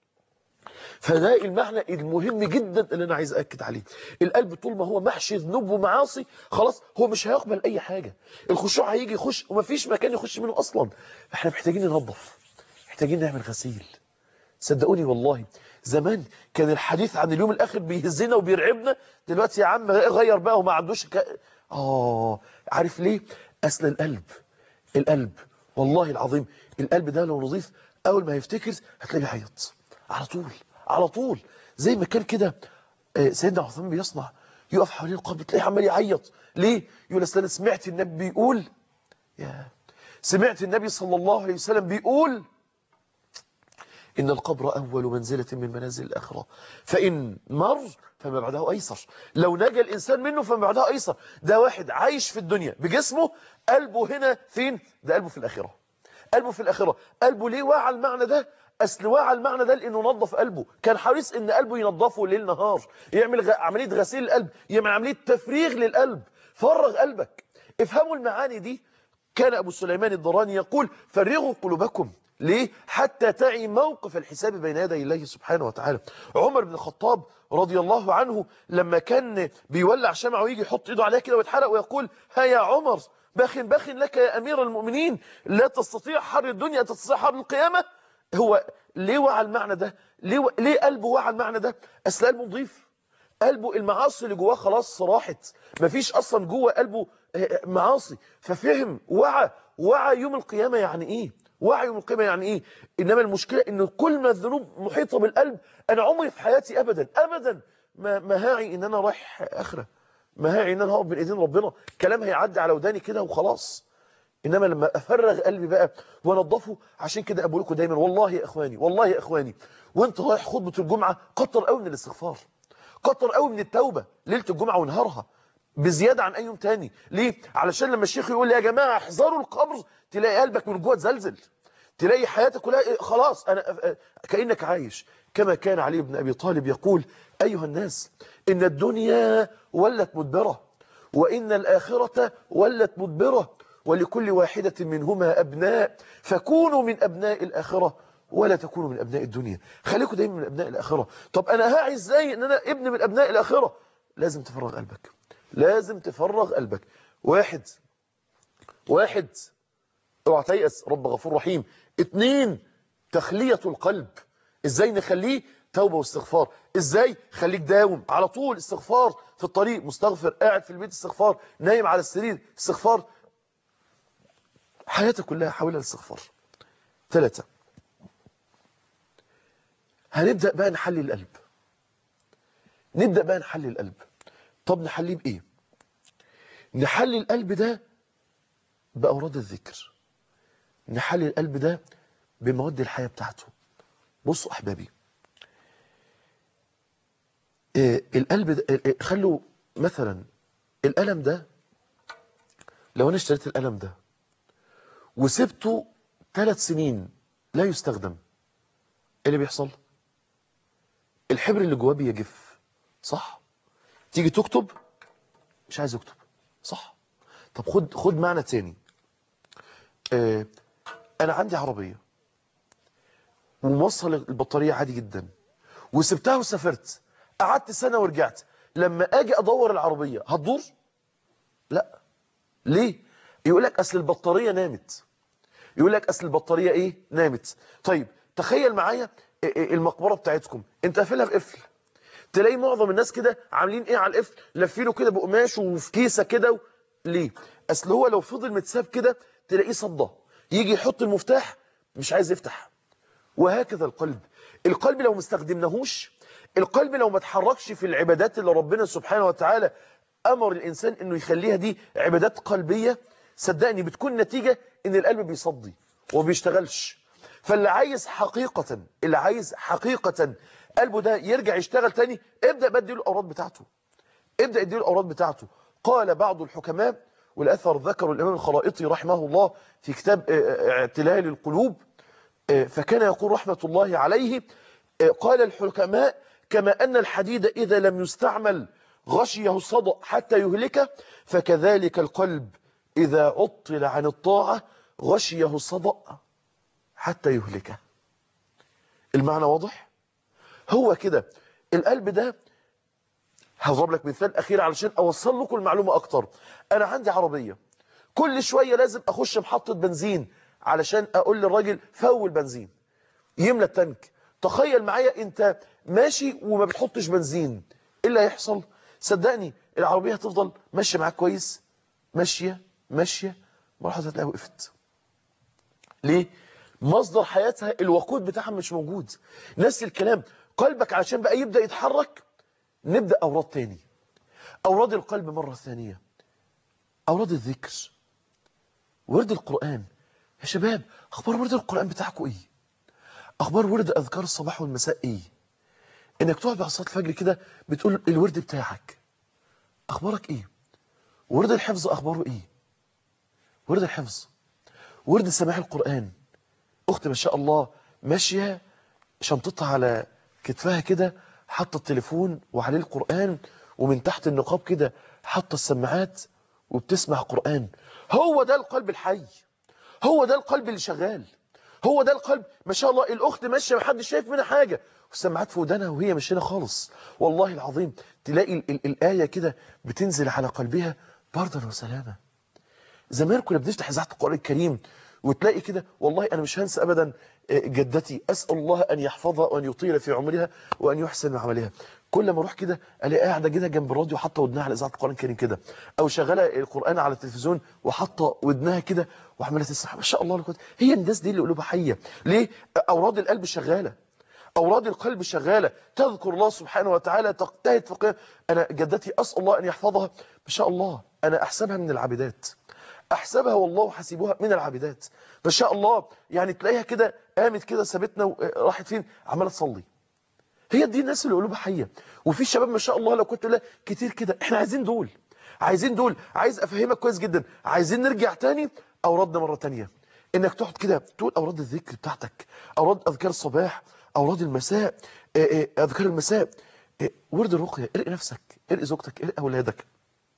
فده المعنى المهم جدا اللي انا عايز اكد عليه. القلب طول ما هو محشي ذنوب ومعاصي خلاص هو مش هيقبل اي حاجة، الخشوع هيجي يخش ومفيش مكان يخش منه اصلا. احنا محتاجين ننظف، محتاجين نعمل غسيل. صدقوني والله زمان كان الحديث عن اليوم الآخر بيهزنا وبيرعبنا، دلوقتي يا عم غير بقى وما عندوش ك... آه عارف ليه؟ أصل القلب، القلب والله العظيم القلب ده لو نظيف أول ما يفتكر هتلاقيه يعيط على طول على طول، زي ما كان كده سيدنا عثمان بيصنع، يقف حوالين القبر تلاقيه عمال يعيط. ليه؟ يقول أصل أنا سمعت النبي بيقول، يا سمعت النبي صلى الله عليه وسلم بيقول إن القبر أول منزلة من منازل الآخرة، فإن مر فما بعده أيسر. لو نجا الإنسان منه فما بعده أيسر. ده واحد عايش في الدنيا بجسمه، قلبه هنا فين؟ ده قلبه في الآخرة. قلبه في الآخرة. قلبه ليه وعى المعنى ده؟ أصل وعى المعنى ده لأنه نظف قلبه، كان حريص إن قلبه ينظفه ليل نهار، يعمل غ... عملية غسيل القلب، يعمل عملية تفريغ للقلب. فرغ قلبك. افهموا المعاني دي. كان أبو سليمان الضراني يقول فرغوا قلوبكم. ليه؟ حتى تعي موقف الحساب بين يدي الله سبحانه وتعالى. عمر بن الخطاب رضي الله عنه لما كان بيولع شمعة ويجي يحط ايده عليها كده ويتحرق ويقول ها يا عمر بخ بخ لك يا أمير المؤمنين، لا تستطيع حر الدنيا تستطيع حر القيامة. هو ليه وعى المعنى ده؟ ليه, و... ليه قلبه وعى المعنى ده؟ أصل قلبه نضيف، قلبه المعاصي اللي جواه خلاص راحت، مفيش أصلا جوه قلبه معاصي، ففهم وعى. وعى يوم القيامة يعني إيه؟ وعي يوم القيامة يعني إيه؟ إنما المشكلة إن كل ما الذنوب محيطة بالقلب. أنا عمري في حياتي أبدا أبدا ما, ما هاعي إن أنا رايح آخرة، ما هاعي إن أنا هقف بين إيدين ربنا، كلام هيعدي على وداني كده وخلاص. إنما لما أفرغ قلبي بقى وأنضفه، عشان كده أقول لكم دايما والله يا إخواني، والله يا إخواني، وأنت رايح خطبة الجمعة كتر قوي من الاستغفار، كتر قوي من التوبة ليلة الجمعة ونهارها بزيادة عن أي يوم تاني. ليه؟ علشان لما الشيخ يقول يا جماعة احذروا القبر، تلاقي قلبك من جوه تزلزل، تلاقي حياتك كلها خلاص أنا كأنك عايش. كما كان علي بن أبي طالب يقول أيها الناس إن الدنيا ولت مدبرة وإن الآخرة ولت مدبرة ولكل واحدة منهما أبناء، فكونوا من أبناء الآخرة ولا تكونوا من أبناء الدنيا. خليكم دايما من أبناء الآخرة. طب أنا هاعي إزاي إن أنا ابن من أبناء الآخرة؟ لازم تفرغ قلبك، لازم تفرغ قلبك. واحد واحد اوعى تيأس، رب غفور رحيم. اتنين تخلية القلب. ازاي نخليه؟ توبة واستغفار. ازاي؟ خليك داوم على طول استغفار، في الطريق مستغفر، قاعد في البيت استغفار، نايم على السرير استغفار، حياتك كلها حولها الاستغفار. ثلاثة هنبدأ بقى نحلي القلب. نبدأ بقى نحلي القلب. طب نحليه بإيه؟ نحلي القلب ده بأوراد الذكر، نحلي القلب ده بمواد الحياة بتاعته. بصوا أحبابي، إيه القلب ده؟ إيه خلوا مثلا القلم ده، لو أنا اشتريت القلم ده وسبته ثلاث سنين لا يستخدم، ايه اللي بيحصل؟ الحبر اللي جواه بيجف، صح؟ تيجي تكتب مش عايز اكتب، صح؟ طب خد خد معنى تاني. اه انا عندي عربية وموصل البطارية عادي جدا وسبتها وسافرت، قعدت سنة ورجعت، لما اجي ادور العربية هتدور؟ لا. ليه؟ يقول لك اصل البطارية نامت، يقول لك اصل البطارية ايه؟ نامت. طيب تخيل معايا المقبرة بتاعتكم انت قافلها بقفل، تلاقي معظم الناس كده عاملين ايه على القفل؟ لافينه كده بقماش وفي كيسه كده و... ليه؟ اصل هو لو فضل متساب كده تلاقيه صدى، يجي يحط المفتاح مش عايز يفتح. وهكذا القلب. القلب لو ما استخدمناهوش، القلب لو ما اتحركش في العبادات اللي ربنا سبحانه وتعالى امر الانسان انه يخليها دي عبادات قلبيه، صدقني بتكون نتيجه ان القلب بيصدي وما بيشتغلش. فاللي عايز حقيقه، اللي عايز حقيقه قلبه ده يرجع يشتغل تاني، ابدأ بقى اديله الأوراد بتاعته، ابدأ اديله الأوراد بتاعته. قال بعض الحكماء، والأثر ذكره الإمام الخلائطي رحمه الله في كتاب اعتلال القلوب، فكان يقول رحمة الله عليه، قال الحكماء كما أن الحديد إذا لم يستعمل غشيه الصدأ حتى يهلكه، فكذلك القلب إذا عطل عن الطاعة غشيه الصدأ حتى يهلكه. المعنى واضح؟ هو كده القلب ده. هضرب لك مثال أخير علشان أوصل لكم المعلومة أكتر. أنا عندي عربية، كل شوية لازم أخش محطة بنزين علشان أقول للراجل فول بنزين يملى التانك. تخيل معايا أنت ماشي وما بتحطش بنزين، إيه اللي هيحصل؟ صدقني العربية هتفضل ماشية معاك كويس، ماشية ماشية مرة هتلاقيها وقفت. ليه؟ مصدر حياتها الوقود بتاعها مش موجود. نفس الكلام قلبك عشان بقى يبدأ يتحرك، نبدأ أوراد تاني، أوراد القلب مرة ثانية، أوراد الذكر، ورد القرآن. يا شباب اخبار ورد القرآن بتاعكم ايه؟ اخبار ورد اذكار الصباح والمساء ايه؟ انك تقعد بعد صلاة الفجر كده بتقول الورد بتاعك اخبارك ايه؟ ورد الحفظ اخباره ايه؟ ورد الحفظ، ورد سماع القرآن. اختي ما شاء الله ماشية شنطتها على كتفها كده، حاطه التليفون وعليه القرآن، ومن تحت النقاب كده حاطه السماعات وبتسمع قرآن. هو ده القلب الحي، هو ده القلب اللي شغال، هو ده القلب. ما شاء الله الاخت ماشيه محدش شايف منها حاجه والسماعات في ودانها وهي مش هنا خالص. والله العظيم تلاقي ال ال الايه كده بتنزل على قلبها بردا وسلامه. زمان كنا بنفتح اذاعه القرآن الكريم وتلاقي كده، والله انا مش هنسى ابدا جدتي، اسال الله ان يحفظها وان يطيل في عمرها وان يحسن عملها. كل ما اروح كده الاقيها قاعده كده جنب الراديو حاطه ودنها على اذاعه القرآن الكريم كده، او شغاله القرآن على التلفزيون وحاطه ودنها كده وعماله تسمع. ما شاء الله لك. هي الناس دي اللي قلوبها حيه. ليه؟ اوراد القلب شغاله، أوراد القلب شغالة، تذكر الله سبحانه وتعالى، تجتهد في القيام. أنا جدتي أسأل الله أن يحفظها، ما شاء الله أنا أحسبها من العابدات، أحسبها والله حسيبها من العابدات ما شاء الله. يعني تلاقيها كده قامت كده سابتنا وراحت فين؟ عمالة تصلي. هي دي الناس اللي قلوبها حية. وفي شباب ما شاء الله لو كنت لا كتير كده، احنا عايزين دول، عايزين دول. عايز أفهمك كويس جدا، عايزين نرجع تاني أورادنا مرة تانية، انك تقعد كده تقول اوراد الذكر بتاعتك، اوراد اذكار الصباح، اوراد المساء، اذكار المساء، ورد الرقيه. ارقي نفسك، ارقي زوجتك، ارقي اولادك.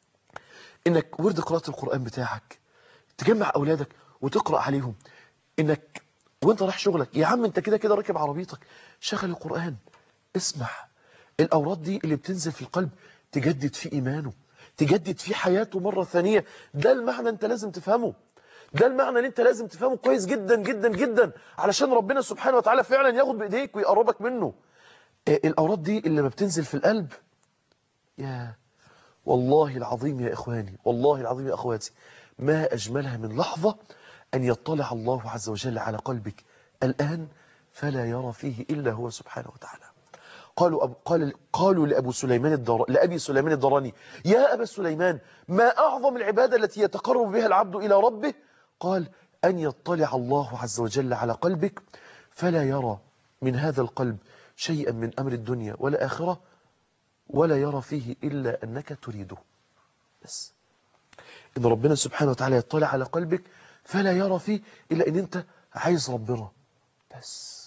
انك ورد قراءه القران بتاعك، تجمع اولادك وتقرا عليهم. انك وانت رايح شغلك يا عم انت كده كده راكب عربيتك، شغل القران، اسمع. الاوراد دي اللي بتنزل في القلب تجدد في ايمانه، تجدد في حياته مره ثانيه. ده المعنى انت لازم تفهمه، ده المعنى اللي انت لازم تفهمه كويس جدا جدا جدا، علشان ربنا سبحانه وتعالى فعلا ياخد بايديك ويقربك منه. الاوراد دي اللي ما بتنزل في القلب، يا والله العظيم يا اخواني، والله العظيم يا اخواتي، ما اجملها من لحظة ان يطلع الله عز وجل على قلبك الان فلا يرى فيه الا هو سبحانه وتعالى. قالوا أب... قال قالوا لابو سليمان الدر... لابي سليمان الدراني: يا ابا سليمان، ما اعظم العباده التي يتقرب بها العبد الى ربه؟ قال: ان يطلع الله عز وجل على قلبك فلا يرى من هذا القلب شيئا من امر الدنيا والاخره، ولا يرى فيه الا انك تريده. بس ان ربنا سبحانه وتعالى يطلع على قلبك فلا يرى فيه الا ان انت عايز ربنا بس.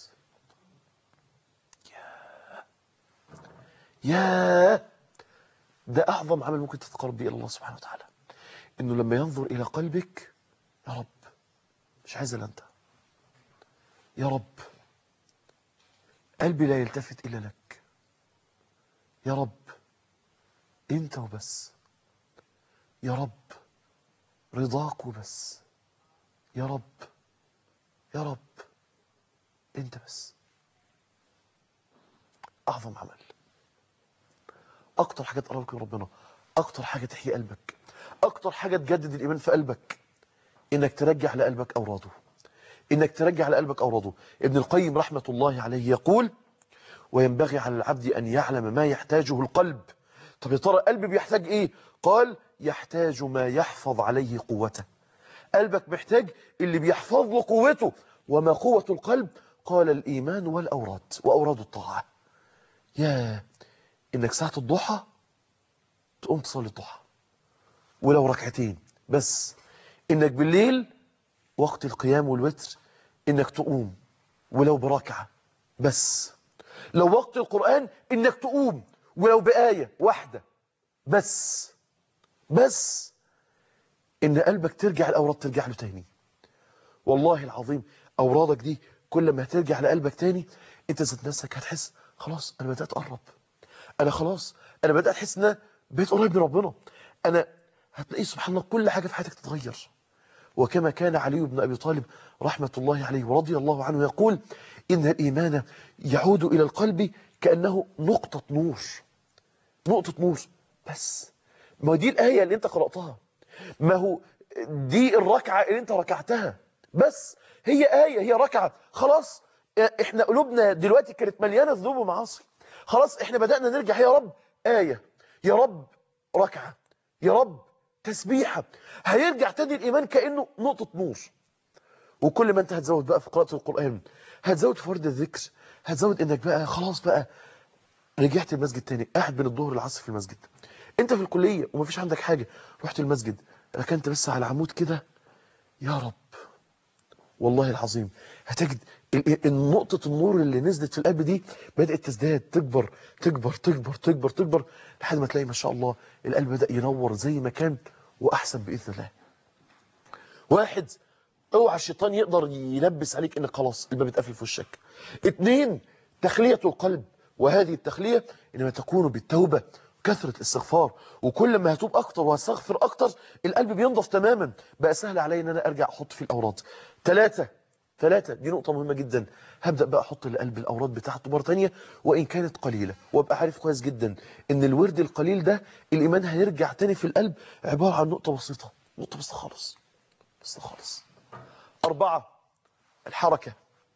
ياه، ده أعظم عمل ممكن تتقرب به إلى الله سبحانه وتعالى، إنه لما ينظر إلى قلبك: يا رب مش عايز إلا أنت، يا رب قلبي لا يلتفت إلا لك، يا رب أنت وبس، يا رب رضاك وبس، يا رب يا رب أنت بس. أعظم عمل، أكتر حاجة تقربك من ربنا، أكتر حاجة تحيي قلبك، أكتر حاجة تجدد الإيمان في قلبك، إنك ترجع لقلبك أوراده، إنك ترجع لقلبك أوراده. ابن القيم رحمة الله عليه يقول: وينبغي على العبد أن يعلم ما يحتاجه القلب. طب يا ترى قلبي بيحتاج إيه؟ قال: يحتاج ما يحفظ عليه قوته. قلبك محتاج اللي بيحفظ له قوته. وما قوة القلب؟ قال: الإيمان والأوراد، وأوراد الطاعة. يا إنك ساعة الضحى تقوم تصلي الضحى ولو ركعتين بس، إنك بالليل وقت القيام والوتر إنك تقوم ولو بركعة بس، لو وقت القرآن إنك تقوم ولو بآية واحدة بس، بس إن قلبك ترجع الأوراد ترجع له تاني. والله العظيم أورادك دي كل ما هترجع لقلبك تاني أنت ذات نفسك هتحس خلاص أنا بدأت أقرب، أنا خلاص أنا بدأت أحس إن أنا بقيت قريب من ربنا. أنا هتلاقي سبحان الله كل حاجة في حياتك تتغير. وكما كان علي بن أبي طالب رحمة الله عليه ورضي الله عنه يقول: إن الإيمان يعود إلى القلب كأنه نقطة نور، نقطة نور بس. ما دي الآية اللي أنت قرأتها، ما هو دي الركعة اللي أنت ركعتها بس، هي آية، هي ركعة. خلاص إحنا قلوبنا دلوقتي كانت مليانة ذنوب ومعاصي، خلاص إحنا بدأنا نرجع. يا رب آية، يا رب ركعة، يا رب تسبيحة. هيرجع تاني الإيمان كأنه نقطة نور. وكل ما انت هتزود بقى في قراءة القرآن، هتزود في ورد الذكر، هتزود انك بقى خلاص بقى رجعت المسجد تاني، قاعد بين الظهر والعصر في المسجد، انت في الكلية ومفيش عندك حاجة، رحت المسجد ركنت بس على عمود كده، يا رب والله العظيم هتجد النقطة النور اللي نزلت في القلب دي بدأت تزداد، تكبر تكبر تكبر تكبر تكبر لحد ما تلاقي ما شاء الله القلب بدأ ينور زي ما كان وأحسن بإذن الله. واحد، اوعى الشيطان يقدر يلبس عليك انك خلاص الباب اتقفل في وشك. اتنين، تخلية القلب، وهذه التخلية انما تكون بالتوبة، كثرة الاستغفار، وكل ما هتوب اكتر وهستغفر اكتر القلب بينضف تماما، بقى سهل علي ان انا ارجع احط فيه الاوراد. ثلاثة ثلاثة دي نقطة مهمة جدا، هبدأ بقى احط لقلب الاوراد بتاعته مرة ثانيه وان كانت قليلة، وابقى عارف كويس جدا ان الورد القليل ده الايمان هيرجع تاني في القلب عبارة عن نقطة بسيطة، نقطة بسيطة خالص، بسيطة خالص. أربعة، الحركة.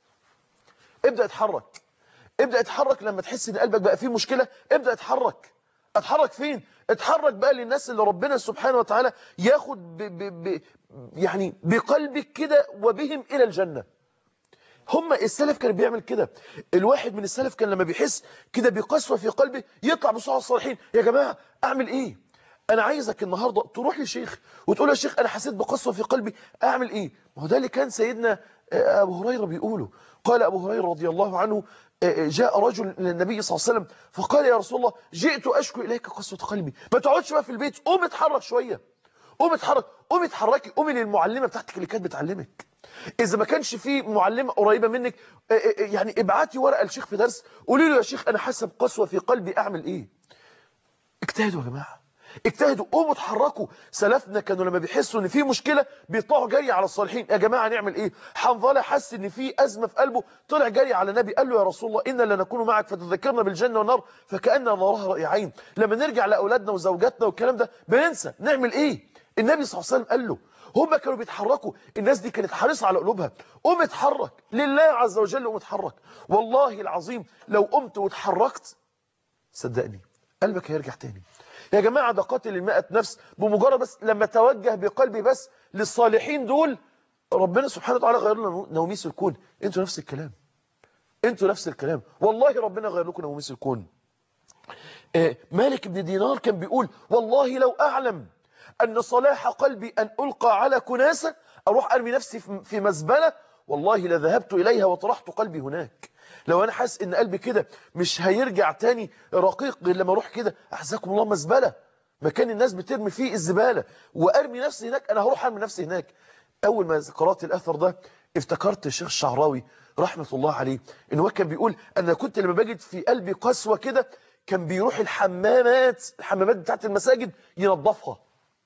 ابدأ اتحرك، ابدأ اتحرك لما تحس ان قلبك بقى فيه مشكلة، ابدأ اتحرك. اتحرك فين؟ اتحرك بقى للناس اللي ربنا سبحانه وتعالى ياخد ب ب ب يعني بقلبك كده وبهم إلى الجنة. هم السلف كان بيعمل كده، الواحد من السلف كان لما بيحس كده بقسوة في قلبه يطلع بسرعة الصالحين، يا جماعة أعمل إيه؟ أنا عايزك النهاردة تروح لشيخ وتقول يا شيخ أنا حسيت بقسوة في قلبي، أعمل إيه؟ ما هو ده اللي كان سيدنا أبو هريرة بيقوله. قال أبو هريرة رضي الله عنه جاء رجل للنبي صلى الله عليه وسلم فقال يا رسول الله جئت أشكو إليك قسوة قلبي. ما تقعدش بقى في البيت، قوم اتحرك شوية، قوم اتحرك، قوم اتحركي، قومي للمعلمة بتاعتك اللي كانت بتعلمك. إذا ما كانش في معلمة قريبة منك يعني ابعتي ورقة للشيخ في درس قولي له يا شيخ أنا حاسة بقسوة في قلبي أعمل إيه؟ اجتهدوا يا جماعة، اجتهدوا، قوموا اتحركوا. سلفنا كانوا لما بيحسوا ان في مشكلة بيطلعوا جري على الصالحين. يا جماعة نعمل ايه؟ حنظلة حس ان في أزمة في قلبه، طلع جري على النبي قال له يا رسول الله إنا لنكون معك فتذكرنا بالجنة والنار فكأن نراها رأي عين. لما نرجع لأولادنا وزوجاتنا والكلام ده بننسى، نعمل ايه؟ النبي صلى الله عليه وسلم قال له، هم كانوا بيتحركوا، الناس دي كانت حريصة على قلوبها. قوم اتحرك لله عز وجل، قوم اتحرك. والله العظيم لو قمت واتحركت صدقني قلبك هيرجع تاني. يا جماعة ده قاتل المئة نفس بمجرد بس لما توجه بقلبي بس للصالحين دول ربنا سبحانه وتعالى غير لنا نوميس الكون. انتوا نفس الكلام، انتوا نفس الكلام، والله ربنا غير لكم نوميس الكون. آه مالك بن دينار كان بيقول والله لو أعلم أن صلاح قلبي أن ألقى على كناسة أروح أرمي نفسي في مزبلة والله لذهبت إليها وطرحت قلبي هناك. لو أنا حاسس إن قلبي كده مش هيرجع تاني رقيق غير لما أروح كده أحزاكم الله مزبلة مكان الناس بترمي فيه الزبالة وأرمي نفسي هناك، أنا هروح أرمي نفسي هناك. أول ما قرأت الأثر ده افتكرت الشيخ الشعراوي رحمة الله عليه إن هو كان بيقول أنا كنت لما بجد في قلبي قسوة كده كان بيروح الحمامات الحمامات بتاعت المساجد ينظفها.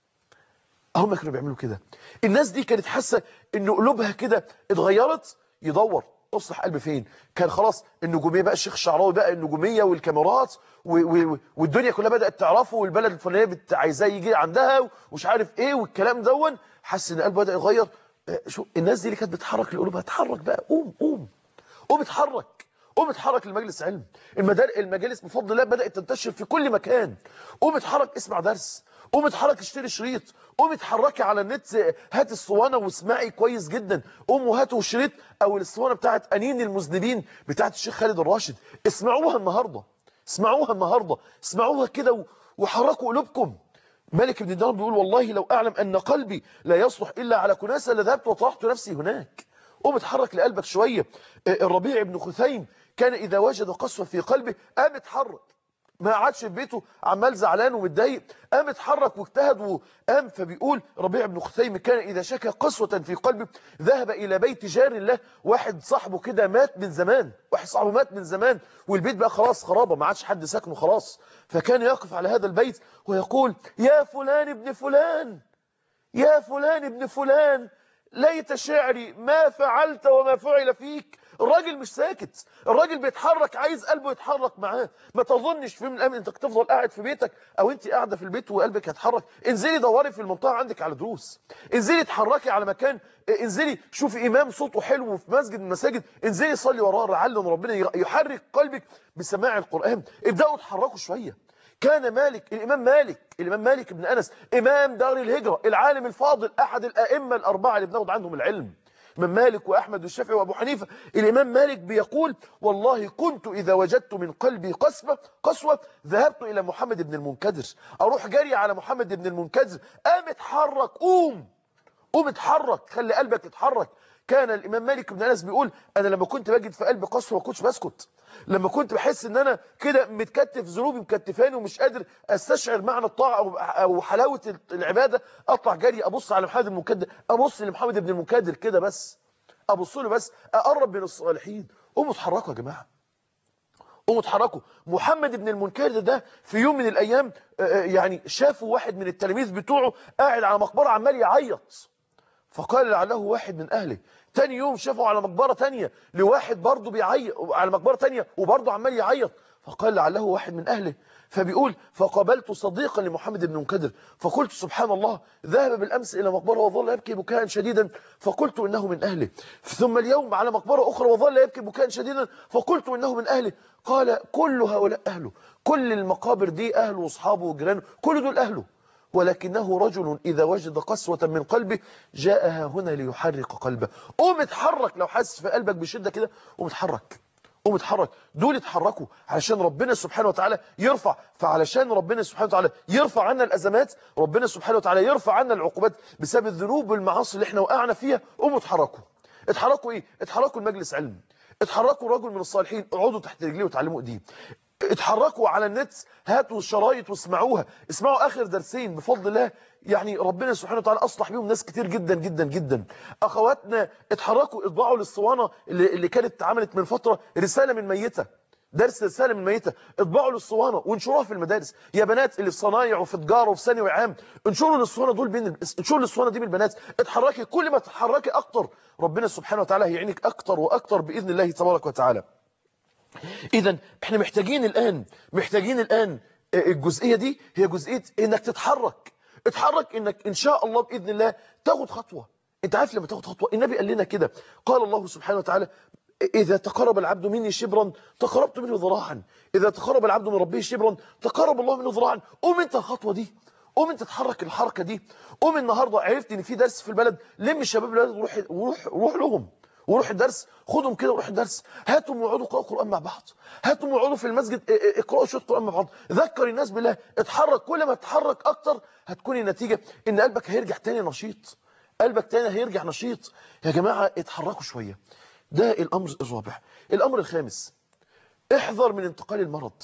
هم كانوا بيعملوا كده. الناس دي كانت حاسة إن قلوبها كده اتغيرت، يدور اصلح قلبي فين. كان خلاص النجوميه بقى الشيخ الشعراوي بقى النجوميه والكاميرات والدنيا كلها بدات تعرفه والبلد الفلانيه عايزاه يجي عندها ومش عارف ايه والكلام دون، حس ان قلبه بدا يغير. شو الناس دي اللي كانت بتحرك لقلوبها، اتحرك بقى، قوم قوم قوم اتحرك، قوم اتحرك لمجلس علم. المدار المجالس بفضل الله بدات تنتشر في كل مكان. قوم اتحرك اسمع درس، قوم اتحرك اشتري شريط، قوم اتحركي على النت هات الصوانه واسمعي كويس جدا، قوم وهاتوا الشريط او الصوانه بتاعت انين المذنبين بتاعت الشيخ خالد الراشد، اسمعوها النهارده، اسمعوها النهارده، اسمعوها كده وحركوا قلوبكم. مالك بن دينار بيقول والله لو اعلم ان قلبي لا يصلح الا على كناسه لذهبت وطرحت نفسي هناك. قوم اتحرك لقلبك شويه. الربيع بن خثيم كان اذا وجد قسوه في قلبه قام اتحرك، ما قعدش في بيته عمال زعلان ومتضايق، قام اتحرك واجتهد وقام. فبيقول ربيع بن خثيم كان إذا شكى قسوة في قلبه ذهب إلى بيت جار له. واحد صاحبه كده مات من زمان، واحد صاحبه مات من زمان والبيت بقى خلاص خرابة ما عادش حد ساكنه خلاص، فكان يقف على هذا البيت ويقول يا فلان ابن فلان، يا فلان ابن فلان ليت شعري ما فعلت وما فعل فيك. الراجل مش ساكت، الراجل بيتحرك، عايز قلبه يتحرك معاه. ما تظنش في من الامن انك تفضل قاعد في بيتك او انت قاعده في البيت وقلبك هيتحرك. انزلي دوري في المنطقه عندك على دروس، انزلي اتحركي على مكان، انزلي شوفي امام صوته حلو في مسجد من المساجد انزلي صلي وراه لعل ربنا يحرك قلبك بسماع القران. ابداوا اتحركوا شويه. كان مالك الامام مالك الامام مالك بن انس امام دار الهجره العالم الفاضل احد الائمه الاربعه اللي بناخد عنهم العلم، من مالك وأحمد والشافعي وأبو حنيفة. الإمام مالك بيقول والله كنت إذا وجدت من قلبي قسوة قسوة ذهبت إلى محمد بن المنكدر، أروح جري على محمد بن المنكدر، قام اتحرك، قوم قوم اتحرك، خلي قلبك يتحرك. كان الإمام مالك بن أنس بيقول أنا لما كنت بجد في قلبي قسوة ما كنتش بسكت، لما كنت بحس ان انا كده متكتف، ذنوبي مكتفاني ومش قادر استشعر معنى الطاعه او حلاوه العباده، اطلع جري ابص على محمد بن المنكدر، ابص لمحمد بن المنكدر كده بس، ابص له بس، اقرب من الصالحين. قوموا اتحركوا يا جماعه، قوموا اتحركوا. محمد بن المنكدر ده في يوم من الايام يعني شافوا واحد من التلاميذ بتوعه قاعد على مقبره عمال يعيط، فقال لعله واحد من أهله. تاني يوم شافوا على مقبرة تانية لواحد برضه بيعيط على مقبرة تانية وبرضه عمال يعيط، فقال لعله واحد من أهله. فبيقول فقابلت صديقا لمحمد بن المنكدر فقلت سبحان الله ذهب بالأمس إلى مقبرة وظل يبكي بكاء شديدا فقلت إنه من أهله، ثم اليوم على مقبرة أخرى وظل يبكي بكاء شديدا فقلت إنه من أهله. قال كل هؤلاء أهله، كل المقابر دي أهله وأصحابه وجيرانه كل دول أهله، ولكنه رجل إذا وجد قسوة من قلبه جاءها هنا ليحرق قلبه. قوم اتحرك، لو حاسس في قلبك بشدة كده قوم اتحرك، قوم اتحرك. دول اتحركوا علشان ربنا سبحانه وتعالى يرفع، فعلشان ربنا سبحانه وتعالى يرفع عنا الأزمات، ربنا سبحانه وتعالى يرفع عنا العقوبات بسبب الذنوب والمعاصي اللي احنا وقعنا فيها. قوموا اتحركوا. اتحركوا ايه؟ اتحركوا المجلس علم، اتحركوا رجل من الصالحين اقعدوا تحت رجليه وتعلموا ايديه، اتحركوا على النت هاتوا الشرايط واسمعوها، اسمعوا اخر درسين بفضل الله، يعني ربنا سبحانه وتعالى اصلح بيهم ناس كتير جدا جدا جدا. اخواتنا اتحركوا اطبعوا للصوانه اللي, اللي كانت اتعملت من فتره رساله من ميته، درس رساله من ميته، اطبعوا للصوانه وانشروها في المدارس. يا بنات اللي في صنايع وفي تجاره وفي ثانوي عام انشروا للصوانه دول بين انشروا للصوانه دي بالبنات. اتحركي، كل ما تتحركي اكتر ربنا سبحانه وتعالى هيعينك اكتر واكتر باذن الله تبارك وتعالى. إذا احنا محتاجين الآن محتاجين الآن الجزئية دي هي جزئية انك تتحرك، اتحرك انك ان شاء الله بإذن الله تاخد خطوة. انت عارف لما تاخد خطوة النبي قال لنا كده، قال الله سبحانه وتعالى إذا تقرب العبد مني شبرا تقربت منه ذراعا، إذا تقرب العبد من ربه شبرا تقرب الله منه ذراعا. قوم انت الخطوة دي، قوم انت تتحرك الحركة دي. قوم النهاردة عرفت ان في درس في البلد، لم الشباب البلد وروح, وروح, وروح لهم وروح الدرس، خدهم كده وروح الدرس، هاتهم وقعدوا اقرأوا قرآن مع بعض، هاتهم وقعدوا في المسجد اقرأوا شوية قرآن مع بعض، ذكر الناس بالله، اتحرك. كل ما تتحرك اكتر هتكون النتيجة ان قلبك هيرجع تاني نشيط، قلبك تاني هيرجع نشيط. يا جماعة اتحركوا شوية. ده الامر الرابع. الامر الخامس، احذر من انتقال المرض،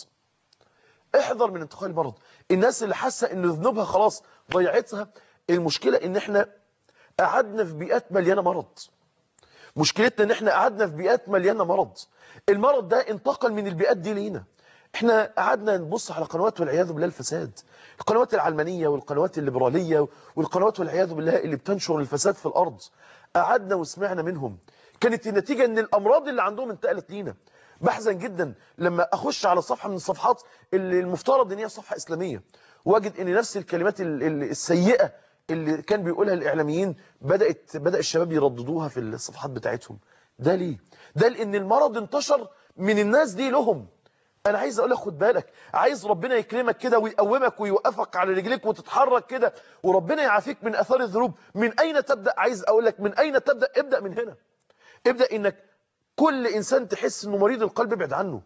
احذر من انتقال المرض. الناس اللي حاسة ان ذنوبها خلاص ضيعتها، المشكلة ان احنا قعدنا في بيئات مليانة مرض، مشكلتنا ان احنا قعدنا في بيئات مليانه مرض. المرض ده انتقل من البيئات دي لينا. احنا قعدنا نبص على قنوات والعياذ بالله الفساد، القنوات العلمانيه والقنوات الليبراليه والقنوات والعياذ بالله اللي بتنشر الفساد في الارض، قعدنا وسمعنا منهم. كانت النتيجه ان الامراض اللي عندهم انتقلت لينا. بحزن جدا لما اخش على صفحه من الصفحات اللي المفترض ان هي صفحه اسلاميه واجد ان نفس الكلمات السيئه اللي كان بيقولها الإعلاميين بدأت بدأ الشباب يرددوها في الصفحات بتاعتهم. ده ليه؟ ده لأن المرض انتشر من الناس دي لهم. أنا عايز أقول لك خد بالك، عايز ربنا يكرمك كده ويقومك ويوقفك على رجليك وتتحرك كده وربنا يعافيك من أثار الذنوب. من أين تبدأ؟ عايز أقول لك من أين تبدأ؟ ابدأ من هنا. ابدأ إنك كل إنسان تحس إنه مريض القلب ابعد عنه.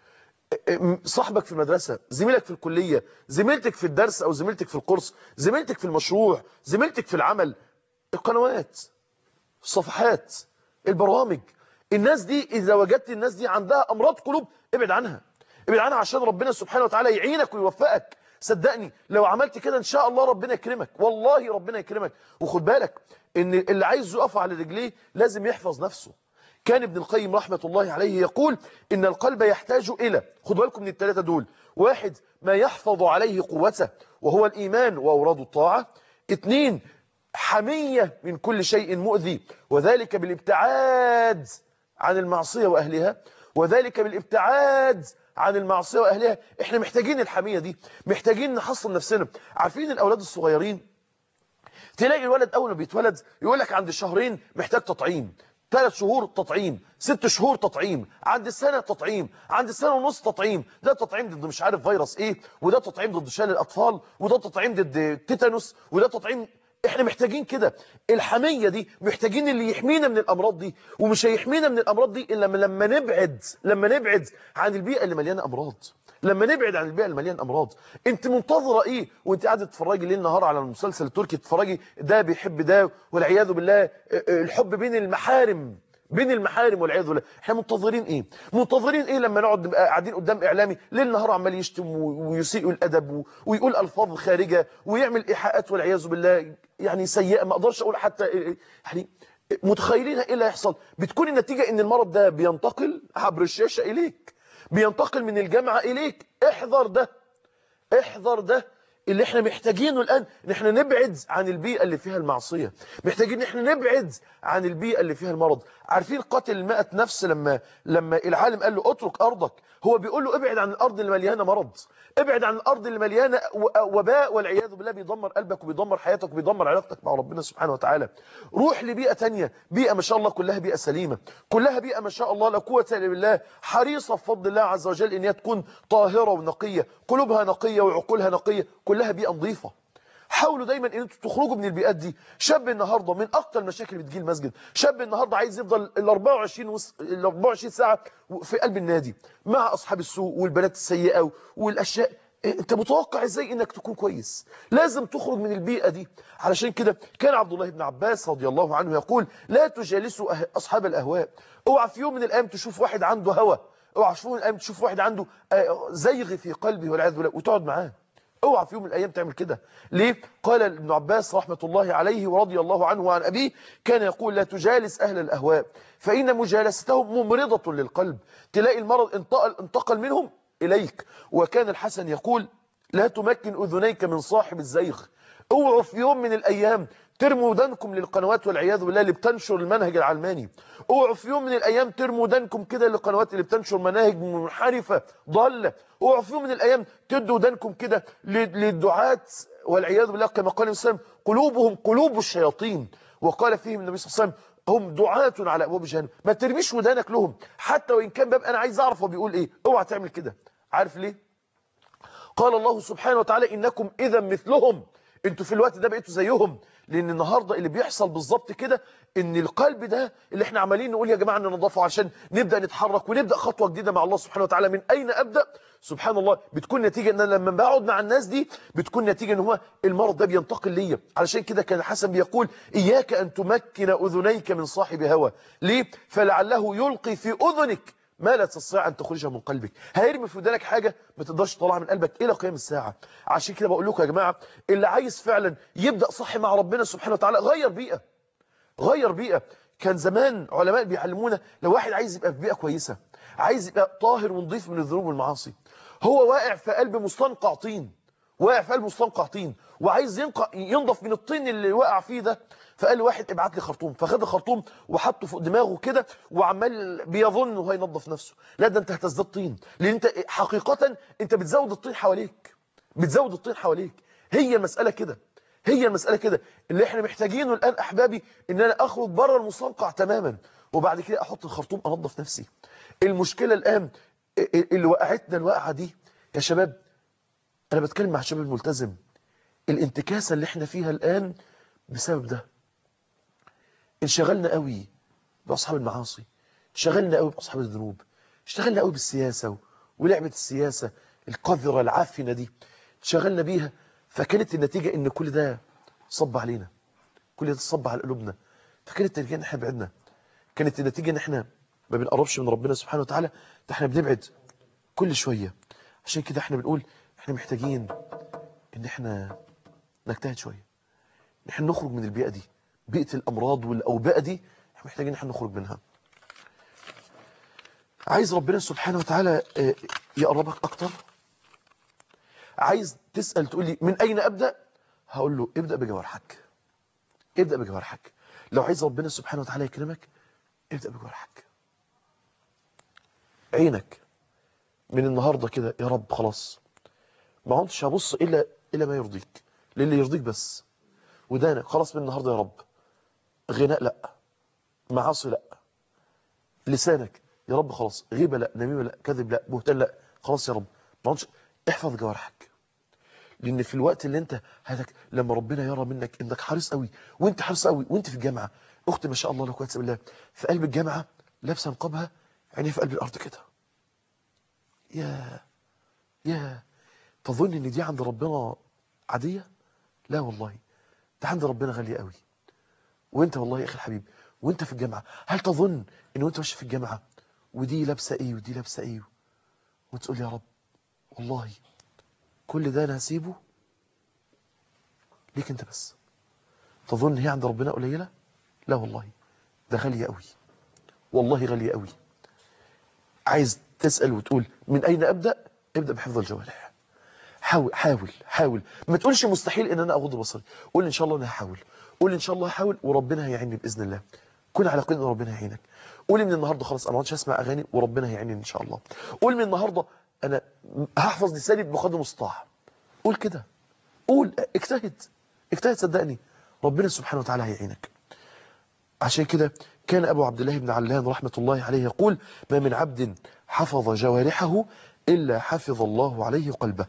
صاحبك في المدرسة، زميلك في الكلية، زميلتك في الدرس أو زميلتك في القرص، زميلتك في المشروع، زميلتك في العمل، القنوات، الصفحات، البرامج. الناس دي إذا وجدت الناس دي عندها أمراض قلوب ابعد عنها، ابعد عنها عشان ربنا سبحانه وتعالى يعينك ويوفقك. صدقني لو عملت كده إن شاء الله ربنا يكرمك، والله ربنا يكرمك. وخد بالك إن اللي عايز يقف على رجليه لازم يحفظ نفسه. كان ابن القيم رحمة الله عليه يقول إن القلب يحتاج إلى، خدوا بالكم من الثلاثة دول، واحد ما يحفظ عليه قوته وهو الإيمان وأوراد الطاعة، اثنين حمية من كل شيء مؤذي وذلك بالابتعاد عن المعصية وأهلها، وذلك بالابتعاد عن المعصية وأهلها. احنا محتاجين الحمية دي، محتاجين نحصن نفسنا. عارفين الأولاد الصغيرين تلاقي الولد أول ما بيتولد يقول لك عند شهرين محتاج تطعيم، ثلاث شهور تطعيم، ست شهور تطعيم، عند السنة تطعيم، عند السنة ونص تطعيم. ده تطعيم ضد مش عارف فيروس ايه، وده تطعيم ضد شلل الأطفال، وده تطعيم ضد تيتانوس، وده تطعيم. احنا محتاجين كده الحمية دي، محتاجين اللي يحمينا من الامراض دي، ومش هيحمينا من الامراض دي الا لما نبعد لما نبعد عن البيئة اللي مليانة امراض، لما نبعد عن البيئة اللي مليانة امراض. انت منتظرة ايه وانت قاعدة تتفرجي ليل نهار على المسلسل التركي، تتفرجي ده بيحب ده والعياذ بالله، الحب بين المحارم بين المحارم والعياذ بالله. احنا منتظرين ايه منتظرين ايه لما نقعد نبقى قاعدين قدام اعلامي ليل نهار عمال يشتم ويسيء الادب ويقول الفاظ خارجه ويعمل ايحاءات والعياذ بالله يعني سيئه، ما اقدرش اقول حتى يعني متخيلين ايه اللي هيحصل. بتكون النتيجه ان المرض ده بينتقل عبر الشاشه اليك، بينتقل من الجامعه اليك. احذر ده احذر ده اللي احنا محتاجينه الآن، ان احنا نبعد عن البيئة اللي فيها المعصية، محتاجين ان احنا نبعد عن البيئة اللي فيها المرض. عارفين قاتل المائة نفس لما لما العالم قال له اترك أرضك، هو بيقول له ابعد عن الأرض اللي مليانة مرض، ابعد عن الأرض اللي مليانة وباء والعياذ بالله بيدمر قلبك وبيدمر حياتك وبيدمر علاقتك مع ربنا سبحانه وتعالى. روح لبيئة تانية، بيئة ما شاء الله كلها بيئة سليمة، كلها بيئة ما شاء الله لا قوة إلا بالله، حريصة بفضل الله عز وجل ان هي تكون طاهرة ونقية، قلوبها نقية وعقولها نقية، كلها بيئة نظيفة. حاولوا دايما ان انتوا تخرجوا من البيئات دي. شاب النهارده من اكتر المشاكل اللي بتجي المسجد، شاب النهارده عايز يفضل ال أربعة وعشرين وس... ال أربعة وعشرين ساعه في قلب النادي مع اصحاب السوء والبنات السيئه والاشياء. انت متوقع ازاي انك تكون كويس؟ لازم تخرج من البيئه دي. علشان كده كان عبد الله بن عباس رضي الله عنه يقول لا تجالسوا أه... اصحاب الاهواء. اوعى في يوم من الايام تشوف واحد عنده هوى، اوعى في يوم من الايام تشوف واحد عنده زيغ في قلبه والعياذ بالله وتقعد معاه، اوعى في يوم من الايام تعمل كده. ليه؟ قال ابن عباس رحمه الله عليه ورضي الله عنه وعن ابيه كان يقول لا تجالس اهل الاهواء فان مجالستهم ممرضه للقلب، تلاقي المرض انتقل انتقل منهم اليك. وكان الحسن يقول لا تمكن اذنيك من صاحب الزيغ. اوعوا في يوم من الايام ترموا ودانكم للقنوات والعياذ بالله اللي بتنشر المنهج العلماني، اوعوا في يوم من الايام ترموا ودانكم كده للقنوات اللي بتنشر مناهج منحرفه ضاله، اوعوا في يوم من الايام تدوا ودانكم كده للدعاة والعياذ بالله كما قال الإسلام قلوبهم قلوب الشياطين، وقال فيهم النبي صلى الله عليه وسلم هم دعاة على ابواب جهنم. ما ترميش ودانك لهم حتى وان كان باب انا عايز اعرف هو بيقول ايه، اوعى تعمل كده. عارف ليه؟ قال الله سبحانه وتعالى انكم اذا مثلهم، انتوا في الوقت ده بقيتوا زيهم. لان النهارده اللي بيحصل بالظبط كده ان القلب ده اللي احنا عمالين نقول يا جماعه ننظفه عشان نبدا نتحرك ونبدا خطوه جديده مع الله سبحانه وتعالى. من اين ابدا؟ سبحان الله بتكون نتيجه ان انا لما بقعد مع الناس دي بتكون نتيجه ان هو المرض ده بينتقل ليا. علشان كده كان الحسن بيقول اياك ان تمكن اذنيك من صاحب هوى. ليه؟ فلعله يلقي في اذنك ما لا تستطيع ان تخرجها من قلبك، هيرمي في ودانك حاجه ما تقدرش تطلعها من قلبك الى قيام الساعه. عشان كده بقول لكم يا جماعه اللي عايز فعلا يبدا صح مع ربنا سبحانه وتعالى غير بيئه، غير بيئه. كان زمان علماء بيعلمونا لو واحد عايز يبقى في بيئه كويسه، عايز يبقى طاهر ونظيف من الذنوب والمعاصي، هو واقع في قلب مستنقع طين، واقع في قلب مستنقع طين وعايز ينقع ينضف من الطين اللي وقع فيه ده، فقال له واحد ابعت لي خرطوم، فخد الخرطوم وحطه فوق دماغه كده وعمال بيظن انه هينظف نفسه. لا ده انت هتزداد طين، لان انت حقيقه انت بتزود الطين حواليك، بتزود الطين حواليك. هي المساله كده، هي المساله كده. اللي احنا محتاجينه الان احبابي ان انا اخرج بره المستنقع تماما وبعد كده احط الخرطوم انظف نفسي. المشكله الان اللي وقعتنا الوقعه دي يا شباب، انا بتكلم مع الشباب الملتزم، الانتكاسه اللي احنا فيها الان بسبب ده. انشغلنا قوي باصحاب المعاصي، انشغلنا قوي باصحاب الذنوب، اشتغلنا قوي بالسياسه ولعبه السياسه القذره العافنه دي انشغلنا بيها، فكانت النتيجه ان كل ده صب علينا، كل ده صب على قلوبنا، فكانت النتيجه ان احنا بعدنا، كانت النتيجه ان احنا ما بنقربش من ربنا سبحانه وتعالى، ده احنا بنبعد كل شويه. عشان كده احنا بنقول احنا محتاجين ان احنا نجتهد شويه، ان احنا نخرج من البيئه دي، بيئه الامراض والاوبئه دي احنا محتاجين ان احنا نخرج منها. عايز ربنا سبحانه وتعالى يقربك اكتر، عايز تسال تقول لي من اين ابدا؟ هقول له ابدا بجوارحك، ابدا بجوارحك. لو عايز ربنا سبحانه وتعالى يكرمك ابدا بجوارحك. عينك من النهارده كده يا رب خلاص ما عدتش هبص الا الا ما يرضيك، للي يرضيك بس. ودانك خلاص من النهارده يا رب غناء لا، معاصي لا. لسانك يا رب خلاص غيبه لا، نميمه لا، كذب لا، بهتان لا، خلاص يا رب ما عدتش. احفظ جوارحك. لان في الوقت اللي انت هتك لما ربنا يرى منك انك حريص قوي وانت حريص قوي وانت في الجامعه، اختي ما شاء الله لا قوه الا بالله في قلب الجامعه لابسه نقابها عينيها في قلب الارض كده، يا يا تظن ان دي عند ربنا عاديه؟ لا والله ده عند ربنا غاليه قوي. وانت والله يا اخي الحبيب وانت في الجامعه هل تظن ان وانت ماشي في الجامعه ودي لابسه ايه ودي لابسه ايه وتقول يا رب والله كل ده انا هسيبه ليك انت بس؟ تظن هي عند ربنا قليله؟ لا والله ده غاليه قوي، والله غاليه قوي. عايز تسال وتقول من اين ابدا؟ ابدا بحفظ الجوارح. حاول حاول حاول، ما تقولش مستحيل ان انا اغض بصري، قول ان شاء الله انا هحاول، قول ان شاء الله هحاول وربنا هيعيني باذن الله. كن على يقين ان ربنا هيعينك. قول من النهارده خلاص انا ما عادش اسمع اغاني وربنا هيعيني ان شاء الله. قول من النهارده انا هحفظ لساني بقدر المستطاع. قول كده، قول اجتهد اجتهد صدقني ربنا سبحانه وتعالى هيعينك. عشان كده كان ابو عبد الله بن علان رحمه الله عليه يقول ما من عبد حفظ جوارحه الا حفظ الله عليه قلبه.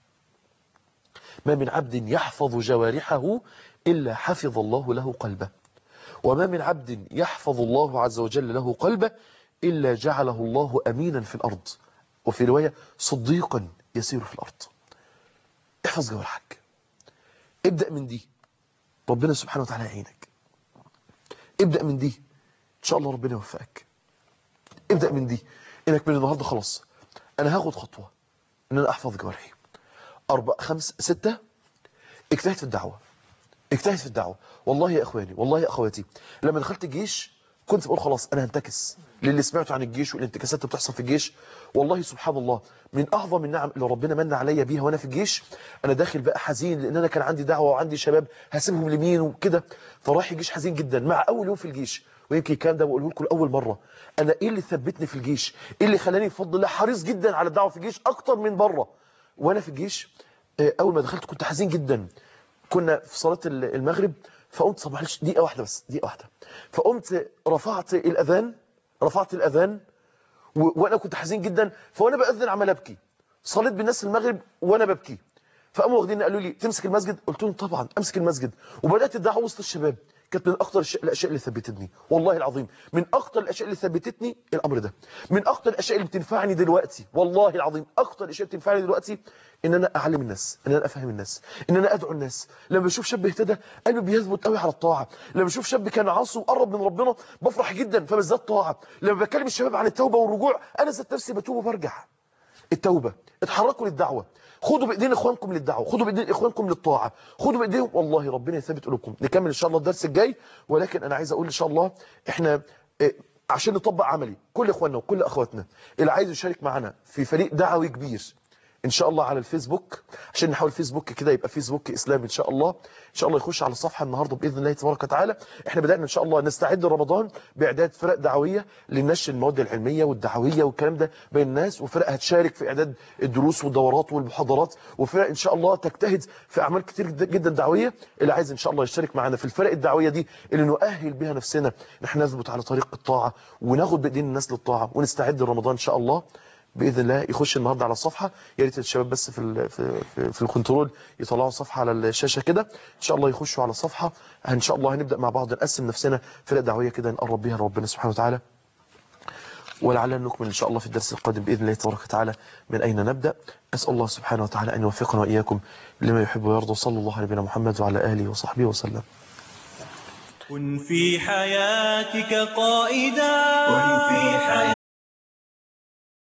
ما من عبد يحفظ جوارحه إلا حفظ الله له قلبه، وما من عبد يحفظ الله عز وجل له قلبه إلا جعله الله أمينا في الأرض، وفي رواية صديقا يسير في الأرض. احفظ جوارحك، ابدأ من دي ربنا سبحانه وتعالى يعينك. ابدأ من دي إن شاء الله ربنا يوفقك. ابدأ من دي إنك من النهاردة خلاص أنا هاخد خطوة إن أنا أحفظ جوارحي. أربع خمس ستة اجتهد في الدعوة، اجتهد في الدعوة. والله يا إخواني والله يا أخواتي لما دخلت الجيش كنت بقول خلاص أنا هنتكس للي سمعته عن الجيش والانتكاسات اللي بتحصل في الجيش. والله سبحان الله من أعظم النعم اللي ربنا من عليا بيها وأنا في الجيش أنا داخل بقى حزين لأن أنا كان عندي دعوة وعندي شباب هسيبهم لمين وكده، فرايح الجيش حزين جدا مع أول يوم في الجيش. ويمكن الكلام ده بقوله لكم لأول مرة. أنا إيه اللي ثبتني في الجيش؟ إيه اللي خلاني بفضل الله حريص جدا على الدعوة في الجيش أكتر من بره؟ وأنا في الجيش أول ما دخلت كنت حزين جدا. كنا في صلاة المغرب فقمت صباح معلش دقيقة واحدة بس دقيقة واحدة فقمت رفعت الأذان رفعت الأذان و... وأنا كنت حزين جدا. فوأنا بأذن عمال أبكي. صليت بالناس المغرب وأنا ببكي. فقاموا واخديني قالوا لي تمسك المسجد؟ قلت لهم طبعا أمسك المسجد. وبدأت الدعوة وسط الشباب. كانت من أكتر الأشياء اللي ثبتتني والله العظيم، من أكتر الأشياء اللي ثبتتني الأمر ده. من أكتر الأشياء اللي بتنفعني دلوقتي والله العظيم أكتر الأشياء اللي بتنفعني دلوقتي إن أنا أعلم الناس، إن أنا أفهم الناس، إن أنا أدعو الناس. لما بشوف شاب اهتدى قلبي بيثبت قوي على الطاعة. لما بشوف شاب كان عاصي وقرب من ربنا بفرح جدا فبالذات طاعة. لما بكلم الشباب عن التوبة والرجوع أنا ذات نفسي بتوب وبرجع. التوبة، اتحركوا للدعوة، خدوا بايدين اخوانكم للدعوه، خدوا بايدين اخوانكم للطاعه، خدوا بايديهم والله ربنا يثبت قلوبكم. نكمل ان شاء الله الدرس الجاي، ولكن انا عايز اقول ان شاء الله احنا اه عشان نطبق عملي كل اخواننا وكل اخواتنا اللي عايز يشارك معنا في فريق دعوي كبير ان شاء الله على الفيسبوك، عشان نحاول فيسبوك كده يبقى فيسبوك اسلامي ان شاء الله. ان شاء الله يخش على الصفحه النهارده باذن الله تبارك وتعالى. احنا بدانا ان شاء الله نستعد لرمضان باعداد فرق دعويه لنشر المواد العلميه والدعويه والكلام ده بين الناس، وفرق هتشارك في اعداد الدروس والدورات والمحاضرات، وفرق ان شاء الله تجتهد في اعمال كتير جدا دعويه. اللي عايز ان شاء الله يشترك معنا في الفرق الدعويه دي اللي نؤهل بها نفسنا نحن نثبت على طريق الطاعه وناخد بايدين الناس للطاعه ونستعد لرمضان ان شاء الله باذن الله. يخش النهارده على الصفحه، يا ريت الشباب بس في ال في في, في الكنترول يطلعوا الصفحه على الشاشه كده ان شاء الله. يخشوا على الصفحه ان شاء الله هنبدا مع بعض نقسم نفسنا فرق دعويه كده نقرب بيها لربنا سبحانه وتعالى. ولعلنا نكمل ان شاء الله في الدرس القادم باذن الله تبارك وتعالى من اين نبدا. اسال الله سبحانه وتعالى ان يوفقنا واياكم لما يحب ويرضى. صلى الله على نبينا محمد وعلى اله وصحبه وسلم. كن في حياتك قائدا، كن في حياتك